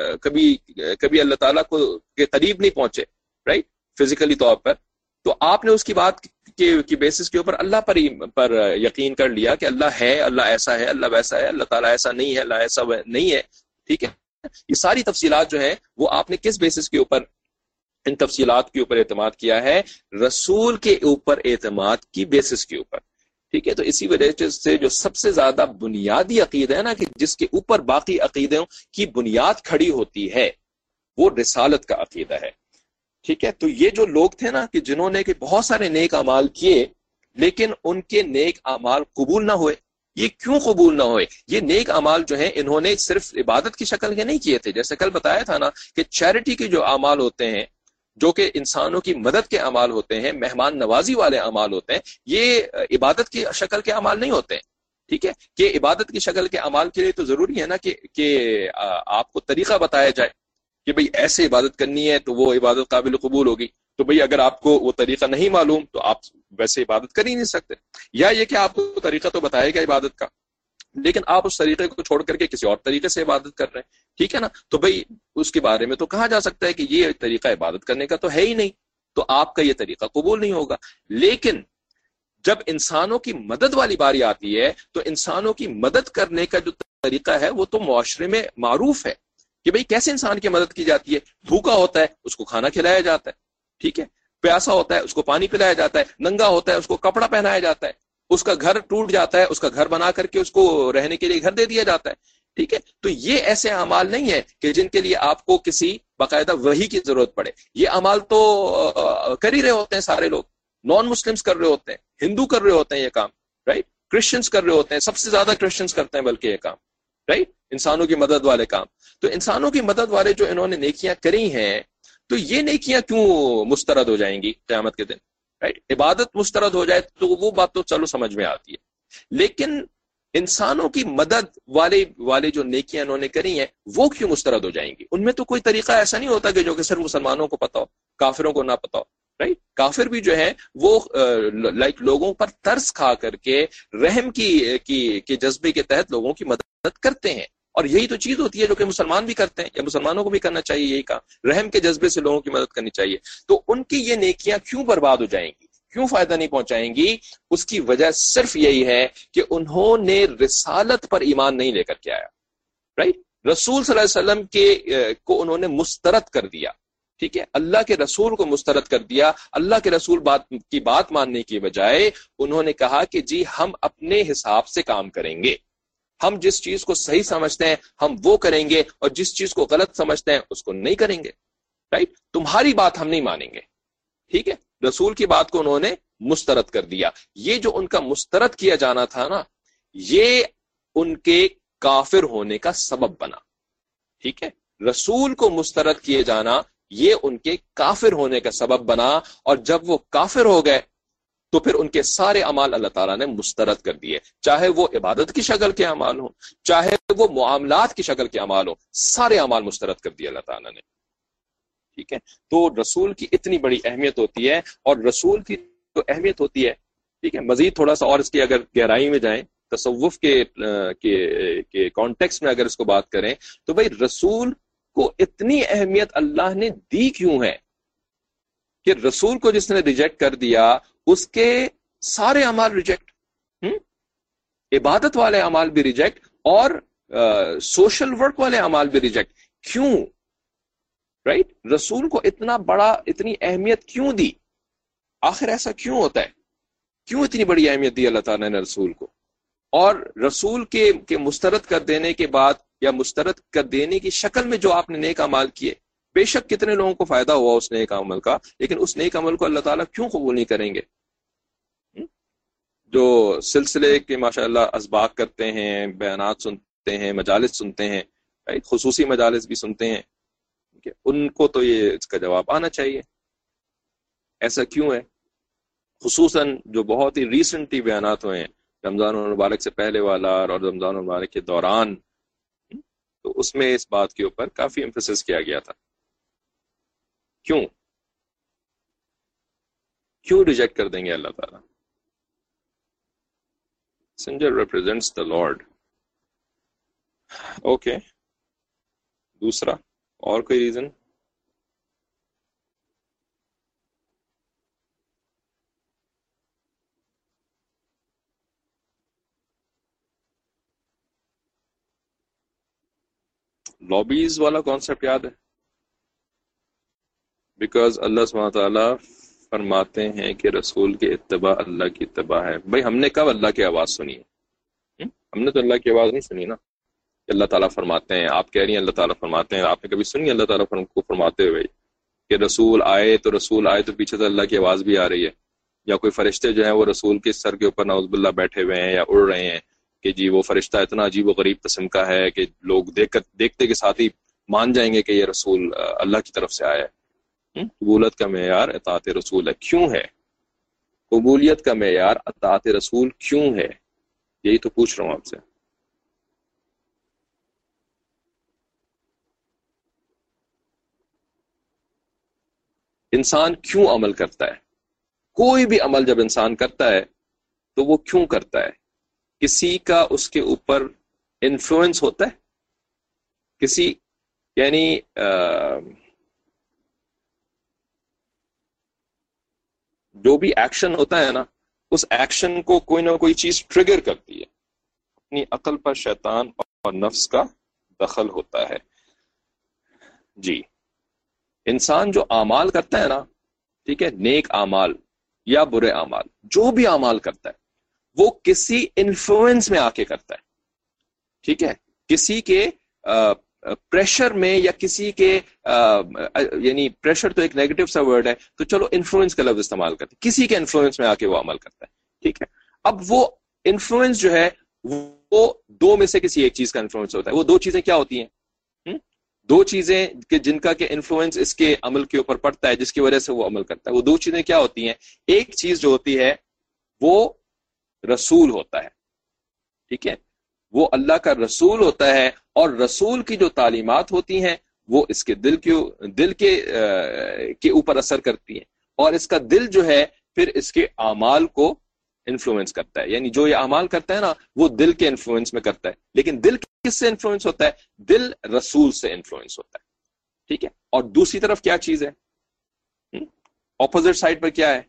کبھی اللہ تعالیٰ کو کے قریب نہیں پہنچے، رائٹ؟ فزیکلی طور پر۔ تو آپ نے اس کی بات کی بیسس کے اوپر اللہ پر یقین کر لیا کہ اللہ ہے، اللہ ایسا ہے، اللہ ویسا ہے، اللہ تعالیٰ ایسا نہیں ہے، اللہ ایسا نہیں ہے، ٹھیک ہے؟ یہ ساری تفصیلات جو ہیں وہ آپ نے کس بیسس کے اوپر ان تفصیلات کے اوپر اعتماد کیا ہے؟ رسول کے اوپر اعتماد کی بیسس کے اوپر، ٹھیک ہے؟ تو اسی وجہ سے جو سب سے زیادہ بنیادی عقیدہ ہے نا، کہ جس کے اوپر باقی عقیدوں کی بنیاد کھڑی ہوتی ہے، وہ رسالت کا عقیدہ ہے، ٹھیک ہے؟ تو یہ جو لوگ تھے نا کہ جنہوں نے کہ بہت سارے نیک اعمال کیے لیکن ان کے نیک اعمال قبول نہ ہوئے، یہ کیوں قبول نہ ہوئے؟ یہ نیک اعمال جو ہیں انہوں نے صرف عبادت کی شکل کے نہیں کیے تھے، جیسے کل بتایا تھا نا کہ چیریٹی کے جو اعمال ہوتے ہیں، جو کہ انسانوں کی مدد کے اعمال ہوتے ہیں، مہمان نوازی والے اعمال ہوتے ہیں، یہ عبادت کی شکل کے اعمال نہیں ہوتے ہیں، ٹھیک ہے؟ کہ عبادت کی شکل کے اعمال کے لیے تو ضروری ہے نا کہ آپ کو طریقہ بتایا جائے کہ بھئی ایسے عبادت کرنی ہے تو وہ عبادت قابل قبول ہوگی۔ تو بھئی اگر آپ کو وہ طریقہ نہیں معلوم تو آپ ویسے عبادت کر ہی نہیں سکتے، یا یہ کہ آپ کو طریقہ تو بتایا گیا عبادت کا لیکن آپ اس طریقے کو چھوڑ کر کے کسی اور طریقے سے عبادت کر رہے ہیں، ٹھیک ہے نا؟ تو بھئی اس کے بارے میں تو کہا جا سکتا ہے کہ یہ طریقہ عبادت کرنے کا تو ہے ہی نہیں، تو آپ کا یہ طریقہ قبول نہیں ہوگا۔ لیکن جب انسانوں کی مدد والی باری آتی ہے تو انسانوں کی مدد کرنے کا جو طریقہ ہے وہ تو معاشرے میں معروف ہے کہ بھئی کیسے انسان کی مدد کی جاتی ہے۔ بھوکا ہوتا ہے اس کو کھانا کھلایا جاتا ہے، ٹھیک ہے؟ پیاسا ہوتا ہے اس کو پانی پلایا جاتا ہے، ننگا ہوتا ہے اس کو کپڑا پہنایا جاتا ہے، اس کا گھر ٹوٹ جاتا ہے اس کا گھر بنا کر کے اس کو رہنے کے لیے گھر دے دیا جاتا ہے، ٹھیک ہے؟ تو یہ ایسے اعمال نہیں ہے کہ جن کے لیے آپ کو کسی باقاعدہ وحی کی ضرورت پڑے، یہ اعمال تو کر ہی رہے ہوتے ہیں سارے لوگ، نان مسلمز کر رہے ہوتے ہیں، ہندو کر رہے ہوتے ہیں یہ کام، رائٹ؟ کرسچنز کر رہے ہوتے ہیں، سب سے زیادہ کرسچنز کرتے ہیں بلکہ یہ کام، رائٹ؟ انسانوں کی مدد والے کام۔ تو انسانوں کی مدد والے جو انہوں نے نیکیاں کری ہیں، تو یہ نیکیاں کیوں مسترد ہو جائیں گی قیامت کے دن؟ رائٹ؟ عبادت مسترد ہو جائے تو وہ بات تو چلو سمجھ میں آتی ہے، لیکن انسانوں کی مدد والے جو نیکیاں انہوں نے کری ہیں وہ کیوں مسترد ہو جائیں گی؟ ان میں تو کوئی طریقہ ایسا نہیں ہوتا کہ جو کہ صرف مسلمانوں کو پتا ہو، کافروں کو نہ پتا ہو، رائٹ؟ کافر بھی جو ہے وہ لوگوں پر ترس کھا کر کے رحم کی جذبے کے تحت لوگوں کی مدد کرتے ہیں، اور یہی تو چیز ہوتی ہے جو کہ مسلمان بھی کرتے ہیں، یا مسلمانوں کو بھی کرنا چاہیے یہی کام، رحم کے جذبے سے لوگوں کی مدد کرنی چاہیے۔ تو ان کی یہ نیکیاں کیوں برباد ہو جائیں گی، کیوں فائدہ نہیں پہنچائیں گی؟ اس کی وجہ صرف یہی ہے کہ انہوں نے رسالت پر ایمان نہیں لے کر کے آیا، رائٹ؟ رسول صلی اللہ علیہ وسلم کو انہوں نے مسترد کر دیا، ٹھیک ہے؟ اللہ کے رسول کو مسترد کر دیا۔ اللہ کے رسول کی بات ماننے کی بجائے انہوں نے کہا کہ جی ہم اپنے حساب سے کام کریں گے، ہم جس چیز کو صحیح سمجھتے ہیں ہم وہ کریں گے، اور جس چیز کو غلط سمجھتے ہیں اس کو نہیں کریں گے، رائٹ؟ تمہاری بات ہم نہیں مانیں گے، ٹھیک ہے؟ رسول کی بات کو انہوں نے مسترد کر دیا۔ یہ جو ان کا مسترد کیا جانا تھا نا، یہ ان کے کافر ہونے کا سبب بنا، ٹھیک ہے؟ رسول کو مسترد کیے جانا یہ ان کے کافر ہونے کا سبب بنا، اور جب وہ کافر ہو گئے تو پھر ان کے سارے اعمال اللہ تعالیٰ نے مسترد کر دیے، چاہے وہ عبادت کی شکل کے اعمال ہوں، چاہے وہ معاملات کی شکل کے اعمال ہوں، سارے اعمال مسترد کر دیے اللہ تعالیٰ نے، ٹھیک ہے؟ تو رسول کی اتنی بڑی اہمیت ہوتی ہے، اور رسول کی جو اہمیت ہوتی ہے، ٹھیک ہے، مزید تھوڑا سا اور اس کی اگر گہرائی میں جائیں، تصوف کے کانٹیکس میں اگر اس کو بات کریں تو بھائی رسول کو اتنی اہمیت اللہ نے دی کیوں ہے کہ رسول کو جس نے ریجیکٹ کر دیا اس کے سارے اعمال ریجیکٹ، عبادت والے اعمال بھی ریجیکٹ، اور سوشل ورک والے اعمال بھی ریجیکٹ۔ کیوں؟ राइट? रसूल को इतना बड़ा, इतनी अहमियत क्यों दी? आखिर ऐसा क्यों होता है? क्यों इतनी बड़ी अहमियत दी अल्लाह ताला ने रसूल को? और रसूल के मुस्तरद कर देने के बाद, या मुस्तरद कर देने की शक्ल में जो आपने नेक अमाल किए, बेशक कितने लोगों को फायदा हुआ उस नेक अमल का, लेकिन उस नेक अमल को अल्लाह ताला क्यों कबूल नहीं करेंगे? जो सिलसिले के माशाअल्लाह असबाक करते हैं, बयानात सुनते हैं, मजालिस सुनते हैं, राइट, खुसूसी मजालिस भी सुनते हैं, उनको तो ये इसका जवाब आना चाहिए, ऐसा क्यों है? खुसूसन जो बहुत ही रिसेंटली बयानात हुए हैं, रमजान मुबारक से पहले वाला और रमजान मुबारक के दौरान, तो उसमें इस बात के ऊपर काफी एम्फेसिस किया गया था। क्यों क्यों रिजेक्ट कर देंगे अल्लाह ताला? Messenger represents the lord. Okay, दूसरा और कोई रीजन? लॉबीज वाला कॉन्सेप्ट याद है? बिकॉज अल्लाह सुब्हानहू व तआला फरमाते हैं कि रसूल की इत्तबा अल्लाह की इत्तबा है। भाई हमने कब अल्लाह की आवाज सुनी है? हमने तो अल्लाह की आवाज नहीं सुनी ना। अल्लाह ताला फरमाते हैं, आप कह रही हैं अल्लाह ताला फरमाते हैं, आपने कभी सुनी अल्लाह ताला को फरमाते हुए कि रसूल आए तो पीछे से अल्लाह की आवाज भी आ रही है, या कोई फरिश्ते जो है वो रसूल के सर के ऊपर नाउज़ुबिल्लाह बैठे हुए हैं या उड़ रहे हैं कि जी वो फरिश्ता इतना अजीब व गरीब किस्म का है कि लोग देखते के साथ ही मान जाएंगे कि ये रसूल अल्लाह की तरफ से आया है। कबूलियत का मेयार अताअत रसूल है। क्यों है कबूलियत का मेयार अताअत रसूल? क्यों है? यही तो पूछ रहा हूं आपसे। इंसान क्यों अमल करता है? कोई भी अमल जब इंसान करता है तो वो क्यों करता है? किसी का उसके ऊपर इन्फ्लुएंस होता है, किसी यानी जो भी एक्शन होता है ना, उस एक्शन को कोई ना कोई चीज ट्रिगर करती है। अपनी अकल पर शैतान और नफ्स का दखल होता है। जी, इंसान जो आमाल करता है ना, ठीक है, नेक आमाल या बुरे आमाल, जो भी आमाल करता है वो किसी इन्फ्लुएंस में आके करता है, ठीक है, किसी के प्रेशर में, या किसी के यानी प्रेशर तो एक नेगेटिव सा वर्ड है, तो चलो इन्फ्लुएंस का लफ्ज इस्तेमाल करते हैं, किसी के इन्फ्लुएंस में आके वो अमल करता है, ठीक है। अब वो इन्फ्लुएंस जो है वो दो में से किसी एक चीज का इन्फ्लुएंस होता है। वो दो चीजें क्या होती हैं? दो चीजें कि जिनका के इन्फ्लुएंस इसके अमल के ऊपर पड़ता है, जिसकी वजह से वो अमल करता है, वो दो चीजें क्या होती हैं? एक चीज जो होती है वो रसूल होता है, ठीक है, वो अल्लाह का रसूल होता है, और रसूल की जो तालीमात होती हैं वो इसके दिल के ऊपर असर करती हैं, और इसका दिल जो है फिर इसके आमाल को इन्फ्लुएंस करता है। यानी जो ये अमाल करता है ना, वो दिल के इन्फ्लुएंस में करता है। लेकिन दिल किससे इन्फ्लुएंस होता है? दिल रसूल से इन्फ्लुएंस होता है, ठीक है। और दूसरी तरफ क्या चीज है? ऑपोजिट साइड पर क्या है?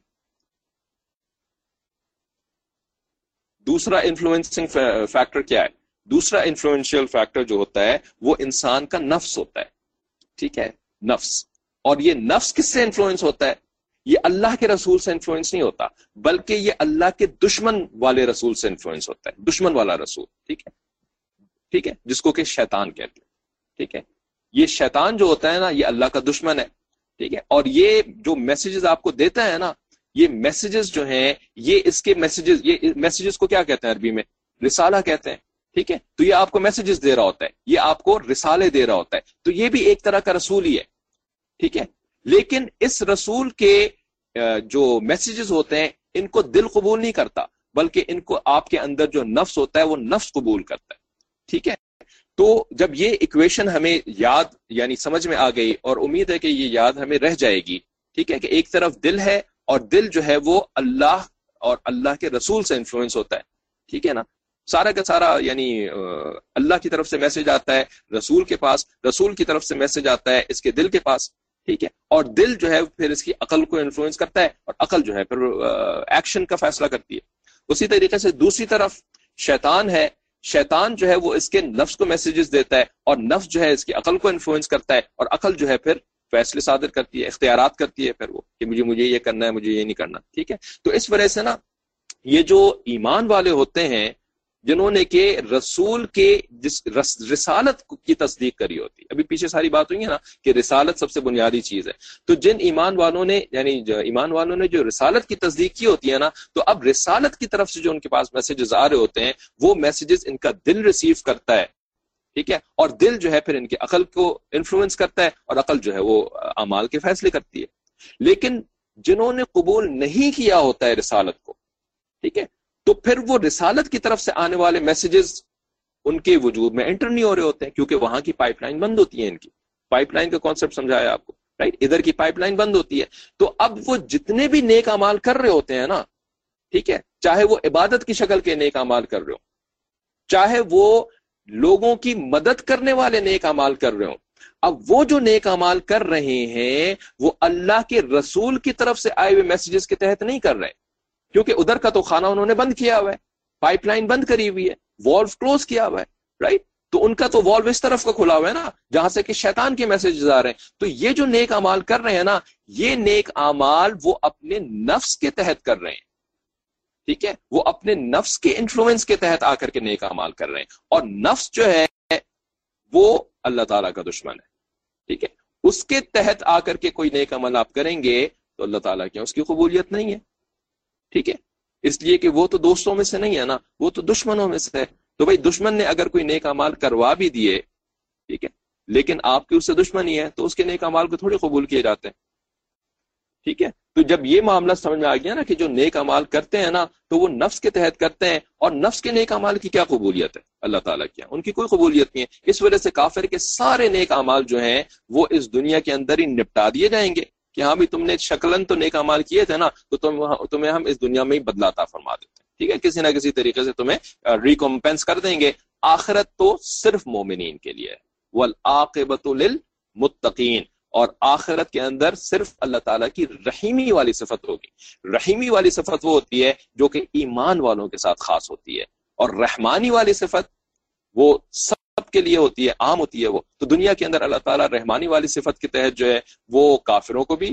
दूसरा इन्फ्लुएंसिंग फैक्टर क्या है? दूसरा इन्फ्लुएंशियल फैक्टर जो होता है वो इंसान का नफ्स होता है, ठीक है, नफ्स। और ये नफ्स किससे इन्फ्लुएंस होता है? ये अल्लाह के रसूल से इन्फ्लुएंस नहीं होता, बल्कि ये अल्लाह के दुश्मन वाले रसूल से इन्फ्लुएंस होता है। दुश्मन वाला रसूल, ठीक है, ठीक है, जिसको कि शैतान कहते हैं, ठीक है। ये शैतान जो होता है ना, ये अल्लाह का दुश्मन है, ठीक है। और ये जो मैसेजेस आपको देता है ना, ये मैसेजेस जो हैं, ये इसके मैसेजेस, ये मैसेजेस को क्या कहते हैं अरबी में? रिसाला कहते हैं, ठीक है। तो ये आपको मैसेजेस दे रहा होता है, ये आपको रिसाले दे रहा होता है, तो ये भी एक तरह का रसूल ही है, ठीक है। लेकिन इस रसूल के जो मैसेजेस होते हैं, इनको दिल कबूल नहीं करता, बल्कि इनको आपके अंदर जो नफ्स होता है वो नफ्स कबूल करता है, ठीक है। तो जब ये इक्वेशन हमें याद यानी समझ में आ गई, और उम्मीद है कि ये याद हमें रह जाएगी, ठीक है, कि एक तरफ दिल है, और दिल जो है वो अल्लाह और अल्लाह के रसूल से इन्फ्लुएंस होता है, ठीक है ना। सारा का सारा यानी अल्लाह की तरफ से मैसेज आता है रसूल के पास, रसूल की तरफ से मैसेज आता है इसके दिल के पास, ठीक है। और दिल जो है फिर इसकी अकल को इन्फ्लुएंस करता है, और अकल जो है फिर एक्शन का फैसला करती है। उसी तरीके से दूसरी तरफ शैतान है, शैतान जो है वो इसके नफ्स को मैसेजेस देता है, और नफ्स जो है इसकी अकल को इन्फ्लुएंस करता है, और अकल जो है फिर فیصلے صادر کرتی ہے، اختیارات کرتی ہے پھر وہ کہ مجھے یہ کرنا ہے، مجھے یہ نہیں کرنا. ٹھیک ہے، تو اس وجہ سے نا یہ جو ایمان والے ہوتے ہیں جنہوں نے کہ رسول کے رسالت کی تصدیق کری ہوتی ہے، ابھی پیچھے ساری بات ہوئی ہے نا کہ رسالت سب سے بنیادی چیز ہے، تو جن ایمان والوں نے یعنی ایمان والوں نے جو رسالت کی تصدیق کی ہوتی ہے نا، تو اب رسالت کی طرف سے جو ان کے پاس میسیجز آ رہے ہوتے ہیں وہ میسیجز ان کا دل ریسیو کرتا ہے. ٹھیک ہے، اور دل جو ہے پھر ان کی عقل کو انفلوئنس کرتا ہے، اور عقل جو ہے وہ اعمال کے فیصلے کرتی ہے. لیکن جنہوں نے قبول نہیں کیا ہوتا ہے رسالت کو، ٹھیک ہے، تو پھر وہ رسالت کی طرف سے آنے والے میسیجز ان کے وجود میں انٹر نہیں ہو رہے ہوتے ہیں، کیونکہ وہاں کی پائپ لائن بند ہوتی ہے. ان کی پائپ لائن کا کانسیپٹ سمجھایا آپ کو، رائٹ؟ ادھر کی پائپ لائن بند ہوتی ہے. تو اب وہ جتنے بھی نیک اعمال کر رہے ہوتے ہیں نا، ٹھیک ہے، چاہے وہ عبادت کی شکل کے نیک اعمال کر رہے ہو، چاہے وہ لوگوں کی مدد کرنے والے نیک اعمال کر رہے ہوں، اب وہ جو نیک اعمال کر رہے ہیں وہ اللہ کے رسول کی طرف سے آئے ہوئے میسیجز کے تحت نہیں کر رہے، کیونکہ ادھر کا تو خانہ انہوں نے بند کیا ہوا ہے، پائپ لائن بند کری ہوئی ہے، والو کلوز کیا ہوا ہے، رائٹ؟ تو ان کا تو والو اس طرف کا کھلا ہوا ہے نا جہاں سے کہ شیطان کے میسیجز آ رہے ہیں. تو یہ جو نیک اعمال کر رہے ہیں نا، یہ نیک اعمال وہ اپنے نفس کے تحت کر رہے ہیں. ٹھیک ہے، وہ اپنے نفس کے انفلوئنس کے تحت آ کر کے نیک اعمال کر رہے ہیں، اور نفس جو ہے وہ اللہ تعالیٰ کا دشمن ہے. ٹھیک ہے، اس کے تحت آ کر کے کوئی نیک عمل آپ کریں گے تو اللہ تعالیٰ کی اس کی قبولیت نہیں ہے. ٹھیک ہے، اس لیے کہ وہ تو دوستوں میں سے نہیں ہے نا، وہ تو دشمنوں میں سے ہے. تو بھائی دشمن نے اگر کوئی نیک اعمال کروا بھی دیے، ٹھیک ہے، لیکن آپ کی اس سے دشمنی ہے تو اس کے نیک اعمال کو تھوڑی قبول کیے جاتے ہیں. ٹھیک ہے، تو جب یہ معاملہ سمجھ میں آ گیا نا کہ جو نیک اعمال کرتے ہیں نا تو وہ نفس کے تحت کرتے ہیں، اور نفس کے نیک اعمال کی کیا قبولیت ہے؟ اللہ تعالیٰ کی ان کی کوئی قبولیت نہیں ہے. اس وجہ سے کافر کے سارے نیک اعمال جو ہیں وہ اس دنیا کے اندر ہی نپٹا دیے جائیں گے کہ ہاں بھی تم نے شکلن تو نیک اعمال کیے تھے نا، تو تمہیں ہم اس دنیا میں ہی بدلہ عطا فرما دیتے ہیں. ٹھیک ہے، کسی نہ کسی طریقے سے تمہیں ریکمپنس کر دیں گے. آخرت تو صرف مومنین کے لیے ہے، والعاقبۃ للمتقین، اور آخرت کے اندر صرف اللہ تعالیٰ کی رحیمی والی صفت ہوگی. رحیمی والی صفت وہ ہوتی ہے جو کہ ایمان والوں کے ساتھ خاص ہوتی ہے، اور رحمانی والی صفت وہ سب کے لیے ہوتی ہے، عام ہوتی ہے. وہ تو دنیا کے اندر اللہ تعالیٰ رحمانی والی صفت کے تحت جو ہے وہ کافروں کو بھی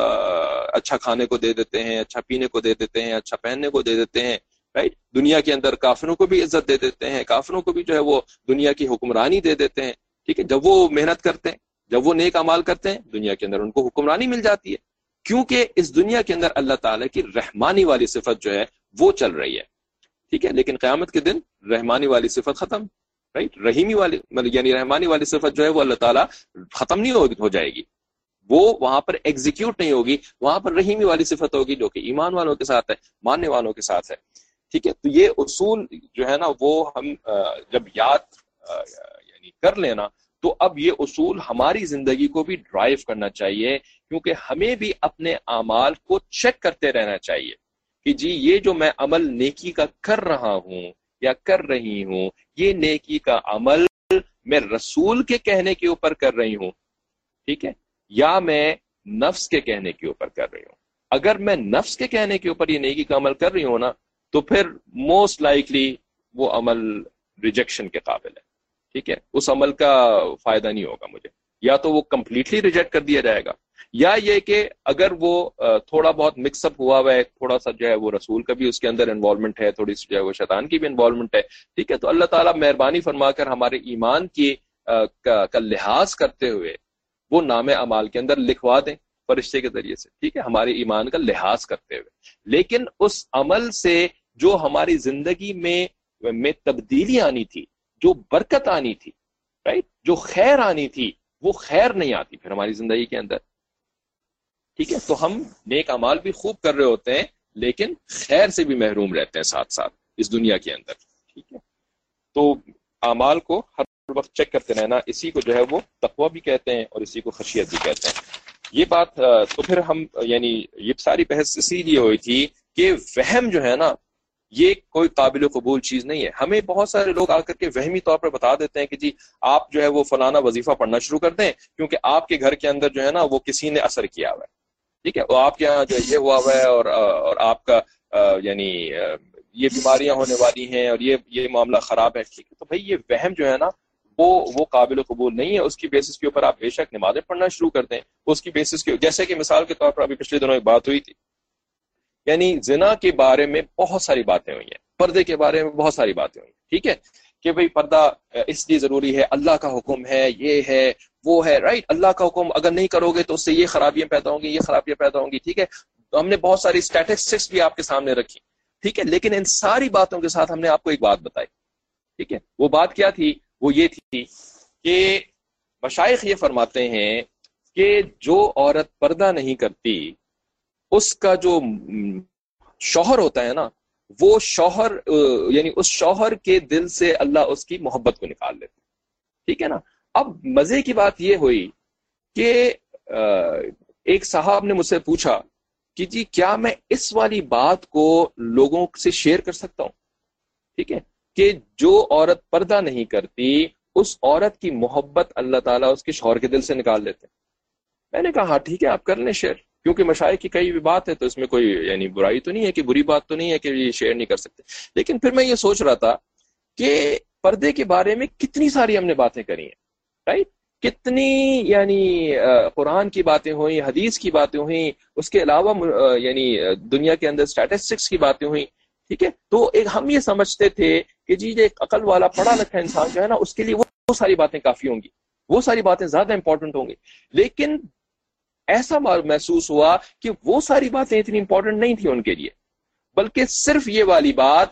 اچھا کھانے کو دے دیتے ہیں، اچھا پینے کو دے دیتے ہیں، اچھا پہننے کو دے دیتے ہیں، رائٹ؟ دنیا کے اندر کافروں کو بھی عزت دے دیتے ہیں، کافروں کو بھی جو ہے وہ دنیا کی حکمرانی دے دیتے ہیں. ٹھیک ہے، جب وہ محنت کرتے ہیں، جب وہ نیک اعمال کرتے ہیں، دنیا کے اندر ان کو حکمرانی مل جاتی ہے، کیونکہ اس دنیا کے اندر اللہ تعالیٰ کی رحمانی والی صفت جو ہے وہ چل رہی ہے. ٹھیک ہے، لیکن قیامت کے دن رحمانی والی صفت ختم، رائٹ؟ رحیمی والی یعنی رحمانی والی صفت جو ہے وہ اللہ تعالیٰ ختم نہیں ہو جائے گی، وہ وہاں پر ایگزیکیوٹ نہیں ہوگی. وہاں پر رحیمی والی صفت ہوگی جو کہ ایمان والوں کے ساتھ ہے، ماننے والوں کے ساتھ ہے. ٹھیک ہے، تو یہ اصول جو ہے نا وہ ہم جب یاد یعنی کر لینا تو اب یہ اصول ہماری زندگی کو بھی ڈرائیو کرنا چاہیے، کیونکہ ہمیں بھی اپنے اعمال کو چیک کرتے رہنا چاہیے کہ جی یہ جو میں عمل نیکی کا کر رہا ہوں یا کر رہی ہوں، یہ نیکی کا عمل میں رسول کے کہنے کے اوپر کر رہی ہوں، ٹھیک ہے، یا میں نفس کے کہنے کے اوپر کر رہی ہوں. اگر میں نفس کے کہنے کے اوپر یہ نیکی کا عمل کر رہی ہوں نا تو پھر موسٹ لائکلی وہ عمل ریجیکشن کے قابل ہے. ٹھیک ہے، اس عمل کا فائدہ نہیں ہوگا مجھے، یا تو وہ کمپلیٹلی ریجیکٹ کر دیا جائے گا، یا یہ کہ اگر وہ تھوڑا بہت مکس اپ ہوا ہوا ہے، تھوڑا سا جو ہے وہ رسول کا بھی اس کے اندر انوالومنٹ ہے، تھوڑی سی جو ہے وہ شیطان کی بھی انوالومنٹ ہے. ٹھیک ہے، تو اللہ تعالیٰ مہربانی فرما کر ہمارے ایمان کی کا لحاظ کرتے ہوئے وہ نام اعمال کے اندر لکھوا دیں فرشتے کے ذریعے سے. ٹھیک ہے، ہمارے ایمان کا لحاظ کرتے ہوئے، لیکن اس عمل سے جو ہماری زندگی میں تبدیلی آنی تھی، جو برکت آنی تھی، رائٹ، جو خیر آنی تھی، وہ خیر نہیں آتی پھر ہماری زندگی کے اندر. ٹھیک ہے، تو ہم نیک اعمال بھی خوب کر رہے ہوتے ہیں لیکن خیر سے بھی محروم رہتے ہیں ساتھ ساتھ اس دنیا کے اندر. ٹھیک ہے، تو اعمال کو ہر وقت چیک کرتے رہنا، اسی کو جو ہے وہ تقویٰ بھی کہتے ہیں اور اسی کو خشیت بھی کہتے ہیں. یہ بات تو پھر ہم یعنی یہ ساری بحث اسی لیے ہوئی تھی کہ وہم جو ہے نا یہ کوئی قابل قبول چیز نہیں ہے. ہمیں بہت سارے لوگ آ کر کے وہمی طور پر بتا دیتے ہیں کہ جی آپ جو ہے وہ فلانا وظیفہ پڑھنا شروع کر دیں کیونکہ آپ کے گھر کے اندر جو ہے نا وہ کسی نے اثر کیا ہوا ہے. ٹھیک ہے، وہ آپ کے یہاں جو یہ ہوا ہوا ہے اور آپ کا یعنی یہ بیماریاں ہونے والی ہیں اور یہ معاملہ خراب ہے. ٹھیک ہے، تو بھائی یہ وہم جو ہے نا وہ قابل قبول نہیں ہے، اس کی بیسس کے اوپر آپ بے شک نمازیں پڑھنا شروع کر دیں، اس کی بیسس کے جیسے کہ مثال کے طور پر ابھی پچھلے دنوں ایک بات ہوئی تھی، یعنی زنا کے بارے میں بہت ساری باتیں ہوئی ہیں، پردے کے بارے میں بہت ساری باتیں ہوئی ہیں، ٹھیک ہے کہ بھئی پردہ اس لیے ضروری ہے، اللہ کا حکم ہے، یہ ہے وہ ہے، رائٹ، اللہ کا حکم اگر نہیں کرو گے تو اس سے یہ خرابیاں پیدا ہوں گی، یہ خرابیاں پیدا ہوں گی، ٹھیک ہے، تو ہم نے بہت ساری اسٹیٹسٹکس بھی آپ کے سامنے رکھی، ٹھیک ہے، لیکن ان ساری باتوں کے ساتھ ہم نے آپ کو ایک بات بتائی، ٹھیک ہے، وہ بات کیا تھی؟ وہ یہ تھی کہ مشائخ یہ فرماتے ہیں کہ جو عورت پردہ نہیں کرتی اس کا جو شوہر ہوتا ہے نا، وہ شوہر یعنی اس شوہر کے دل سے اللہ اس کی محبت کو نکال لیتے، ٹھیک ہے نا۔ اب مزے کی بات یہ ہوئی کہ ایک صاحب نے مجھ سے پوچھا کہ جی کیا میں اس والی بات کو لوگوں سے شیئر کر سکتا ہوں، ٹھیک ہے، کہ جو عورت پردہ نہیں کرتی اس عورت کی محبت اللہ تعالیٰ اس کے شوہر کے دل سے نکال لیتے۔ میں نے کہا ہاں ٹھیک ہے، آپ کر لیں شیئر، کیونکہ مشائخ کی کئی بھی بات ہے تو اس میں کوئی یعنی برائی تو نہیں ہے، کہ بری بات تو نہیں ہے کہ یہ شیئر نہیں کر سکتے۔ لیکن پھر میں یہ سوچ رہا تھا کہ پردے کے بارے میں کتنی ساری ہم نے باتیں کری ہیں، رائٹ، کتنی یعنی قرآن کی باتیں ہوئیں، حدیث کی باتیں ہوئیں، اس کے علاوہ یعنی دنیا کے اندر اسٹیٹسٹکس کی باتیں ہوئیں، ٹھیک ہے، تو ایک ہم یہ سمجھتے تھے کہ جی ایک عقل والا پڑھا لکھا انسان جو ہے نا اس کے لیے وہ ساری باتیں کافی ہوں گی، وہ ساری باتیں زیادہ امپورٹنٹ ہوں گی، لیکن ایسا محسوس ہوا کہ وہ ساری باتیں اتنی امپورٹنٹ نہیں تھی ان کے لیے، بلکہ صرف یہ والی بات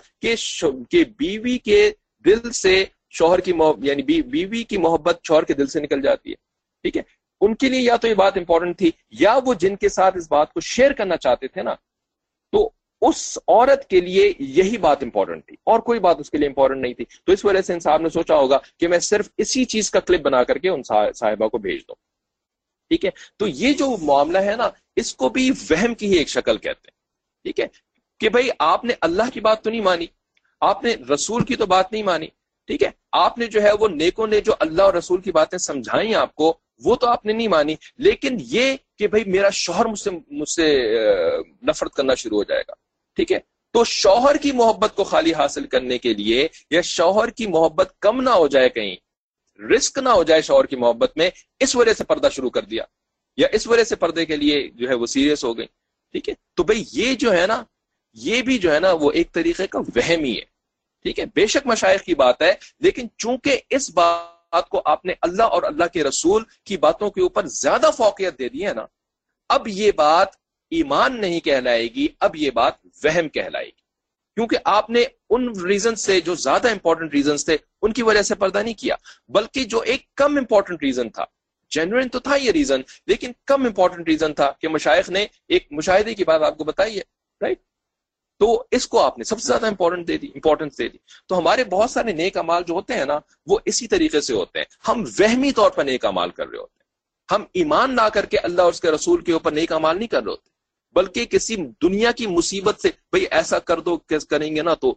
کہ بیوی کے دل سے شوہر کی یعنی بیوی کی محبت شوہر کے دل سے نکل جاتی ہے، ٹھیک ہے، ان کے لیے یا تو یہ بات امپورٹنٹ تھی، یا وہ جن کے ساتھ اس بات کو شیئر کرنا چاہتے تھے نا، تو اس عورت کے لیے یہی بات امپورٹنٹ تھی اور کوئی بات اس کے لیے امپورٹنٹ نہیں تھی، تو اس وجہ سے انسان نے سوچا ہوگا کہ میں صرف اسی چیز کا کلپ بنا کر کے ان صاحبہ کو بھیج دوں، ٹھیک ہے۔ تو یہ جو معاملہ ہے نا اس کو بھی وہم کی ہی ایک شکل کہتے ہیں، ٹھیک ہے، کہ بھئی آپ نے اللہ کی بات تو نہیں مانی، آپ نے رسول کی تو بات نہیں مانی، ٹھیک ہے، آپ نے جو ہے وہ نیکوں نے جو اللہ اور رسول کی باتیں سمجھائیں آپ کو وہ تو آپ نے نہیں مانی، لیکن یہ کہ بھئی میرا شوہر مجھ سے نفرت کرنا شروع ہو جائے گا، ٹھیک ہے، تو شوہر کی محبت کو خالی حاصل کرنے کے لیے یا شوہر کی محبت کم نہ ہو جائے، کہیں رسک نہ ہو جائے شوہر کی محبت میں، اس وجہ سے پردہ شروع کر دیا، یا اس وجہ سے پردے کے لیے جو ہے وہ سیریس ہو گئی، ٹھیک ہے، تو بھئی یہ جو ہے نا یہ بھی جو ہے نا وہ ایک طریقے کا وہم ہی ہے، ٹھیک ہے، بے شک مشائخ کی بات ہے، لیکن چونکہ اس بات کو آپ نے اللہ اور اللہ کے رسول کی باتوں کے اوپر زیادہ فوقیت دے دی ہے نا، اب یہ بات ایمان نہیں کہلائے گی، اب یہ بات وہم کہلائے گی، کیونکہ آپ نے ان ریزن سے جو زیادہ امپورٹنٹ ریزنز تھے ان کی وجہ سے پردہ نہیں کیا، بلکہ جو ایک کم امپورٹنٹ ریزن تھا، جینوئن تو تھا یہ ریزن لیکن کم امپورٹنٹ ریزن تھا کہ مشائخ نے ایک مشاہدے کی بات آپ کو بتائی ہے، رائٹ، تو اس کو آپ نے سب سے زیادہ امپورٹنس دے دی۔ تو ہمارے بہت سارے نیک اعمال جو ہوتے ہیں نا وہ اسی طریقے سے ہوتے ہیں، ہم وہمی طور پر نیک اعمال کر رہے ہوتے ہیں، ہم ایمان لا کر کے اللہ اور اس کے رسول کے اوپر نیک اعمال نہیں کر رہے ہوتے، بلکہ کسی دنیا کی مصیبت سے بھئی ایسا کر دو، کریں گے نا تو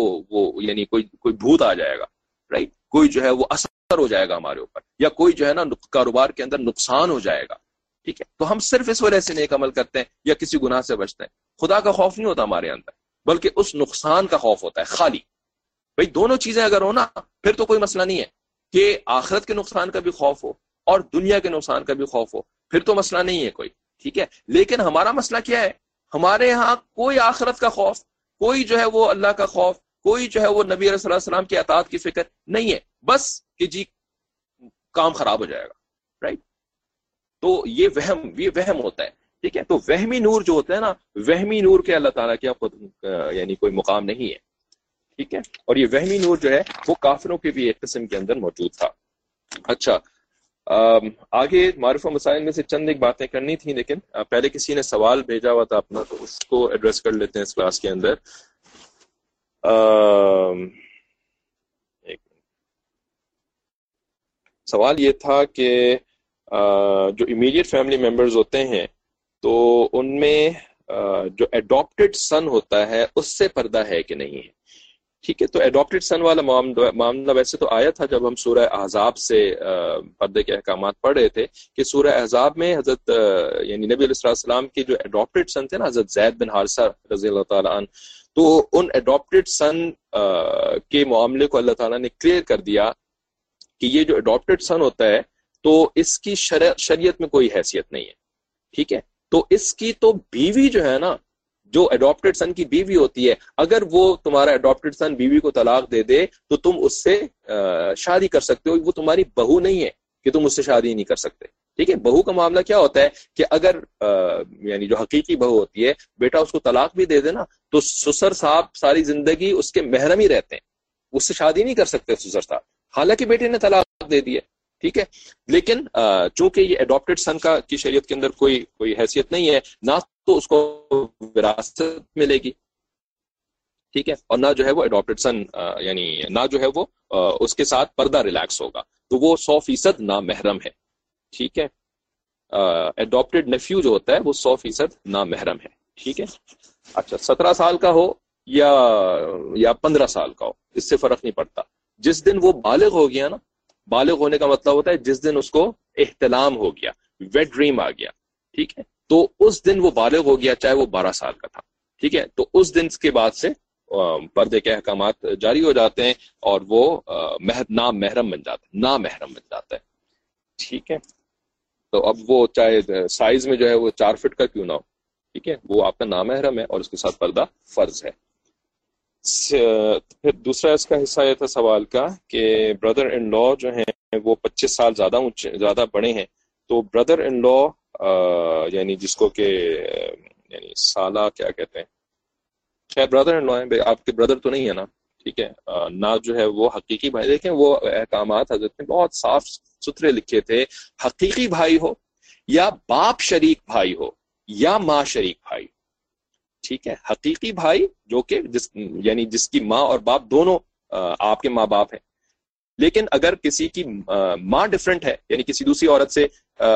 وہ یعنی کوئی بھوت آ جائے گا، رائٹ، کوئی جو ہے وہ اثر ہو جائے گا ہمارے اوپر، یا کوئی جو ہے نا کاروبار کے اندر نقصان ہو جائے گا، ٹھیک ہے، تو ہم صرف اس وجہ سے نیک عمل کرتے ہیں یا کسی گناہ سے بچتے ہیں، خدا کا خوف نہیں ہوتا ہمارے اندر، بلکہ اس نقصان کا خوف ہوتا ہے خالی۔ بھئی دونوں چیزیں اگر ہو نا پھر تو کوئی مسئلہ نہیں ہے کہ آخرت کے نقصان کا بھی خوف ہو اور دنیا کے نقصان کا بھی خوف ہو، پھر تو مسئلہ نہیں ہے کوئی، ٹھیک ہے، لیکن ہمارا مسئلہ کیا ہے؟ ہمارے ہاں کوئی آخرت کا خوف، کوئی جو ہے وہ اللہ کا خوف، کوئی جو ہے وہ نبی علیہ السلام کی اطاعت کی فکر نہیں ہے، بس کہ جی کام خراب ہو جائے گا، رائٹ، تو یہ وہم ہوتا ہے، ٹھیک ہے، تو وہمی نور جو ہوتا ہے نا، وہمی نور کے اللہ تعالیٰ کیا یعنی کوئی مقام نہیں ہے، ٹھیک ہے، اور یہ وہمی نور جو ہے وہ کافروں کے بھی ایک قسم کے اندر موجود تھا۔ اچھا آگے معروف و مسائل میں سے چند ایک باتیں کرنی تھیں، لیکن پہلے کسی نے سوال بھیجا ہوا تھا اپنا، تو اس کو ایڈریس کر لیتے ہیں اس کلاس کے اندر۔ ایک سوال یہ تھا کہ جو امیڈیٹ فیملی ممبرز ہوتے ہیں تو ان میں جو ایڈاپٹڈ سن ہوتا ہے اس سے پردہ ہے کہ نہیں ہے، ٹھیک ہے، تو ایڈاپٹڈ سن والا معاملہ ویسے تو آیا تھا جب ہم سورہ احزاب سے پردے کے احکامات پڑھ رہے تھے، کہ سورہ احزاب میں حضرت یعنی نبی علیہ السلام کے جو ایڈاپٹڈ سن تھے نا، حضرت زید بن حارثہ رضی اللہ تعالیٰ عنہ، تو ان ایڈاپٹڈ سن کے معاملے کو اللہ تعالیٰ نے کلیئر کر دیا کہ یہ جو اڈاپٹڈ سن ہوتا ہے تو اس کی شریعت میں کوئی حیثیت نہیں ہے. ٹھیک ہے, تو اس کی تو بیوی جو ہے نا, جو اڈاپٹڈ سن کی بیوی ہوتی ہے, اگر وہ تمہارا اڈاپٹڈ سن بیوی کو طلاق دے دے تو تم اس سے شادی کر سکتے ہو. وہ تمہاری بہو نہیں ہے کہ تم اس سے شادی نہیں کر سکتے. ٹھیک ہے, بہو کا معاملہ کیا ہوتا ہے کہ اگر یعنی جو حقیقی بہو ہوتی ہے, بیٹا اس کو طلاق بھی دے دے نا تو سسر صاحب ساری زندگی اس کے محرم ہی رہتے ہیں, اس سے شادی نہیں کر سکتے سسر صاحب, حالانکہ بیٹے نے طلاق دے دی ہے. ٹھیک ہے, لیکن چونکہ یہ اڈاپٹڈ سن کا کی شریعت کے اندر کوئی حیثیت نہیں ہے, نہ تو اس کو وراثت ملے گی, ٹھیک ہے, اور نہ جو ہے وہ اڈاپٹڈ سن یعنی نہ جو ہے وہ اس کے ساتھ پردہ ریلیکس ہوگا, تو وہ 100% نامحرم ہے. ٹھیک ہے, اڈاپٹڈ نیفیو جو ہوتا ہے وہ 100% نامحرم ہے. ٹھیک ہے, اچھا 17 سال کا ہو یا 15 سال کا ہو, اس سے فرق نہیں پڑتا. جس دن وہ بالغ ہو گیا نا, بالغ ہونے کا مطلب ہوتا ہے جس دن اس کو احتلام ہو گیا, ویٹ ڈریم آ گیا, ٹھیک ہے, تو اس دن وہ بالغ ہو گیا, چاہے وہ 12 سال کا تھا. ٹھیک ہے, تو اس دن کے بعد سے پردے کے احکامات جاری ہو جاتے ہیں اور وہ نامحرم بن جاتا ہے. ٹھیک ہے, تو اب وہ چاہے سائز میں جو ہے وہ 4 فٹ کا کیوں نہ ہو, ٹھیک ہے, وہ آپ کا نامحرم ہے اور اس کے ساتھ پردہ فرض ہے. پھر دوسرا اس کا حصہ یہ تھا سوال کا کہ بردر ان لا جو ہیں وہ 25 سال زیادہ بڑے ہیں, تو بردر ان لا یعنی جس کو کہ یعنی سالہ کیا کہتے ہیں, خیر بردر ان لا ہے, آپ کے بردر تو نہیں ہے نا, ٹھیک ہے, نہ جو ہے وہ حقیقی بھائی. دیکھیں وہ احکامات حضرت نے بہت صاف ستھرے لکھے تھے, حقیقی بھائی ہو یا باپ شریک بھائی ہو یا ماں شریک بھائی. ٹھیک ہے, حقیقی بھائی جو کہ یعنی جس کی ماں اور باپ دونوں آپ کے ماں باپ ہیں, لیکن اگر کسی کی ماں ڈفرنٹ ہے, یعنی کسی دوسری عورت سے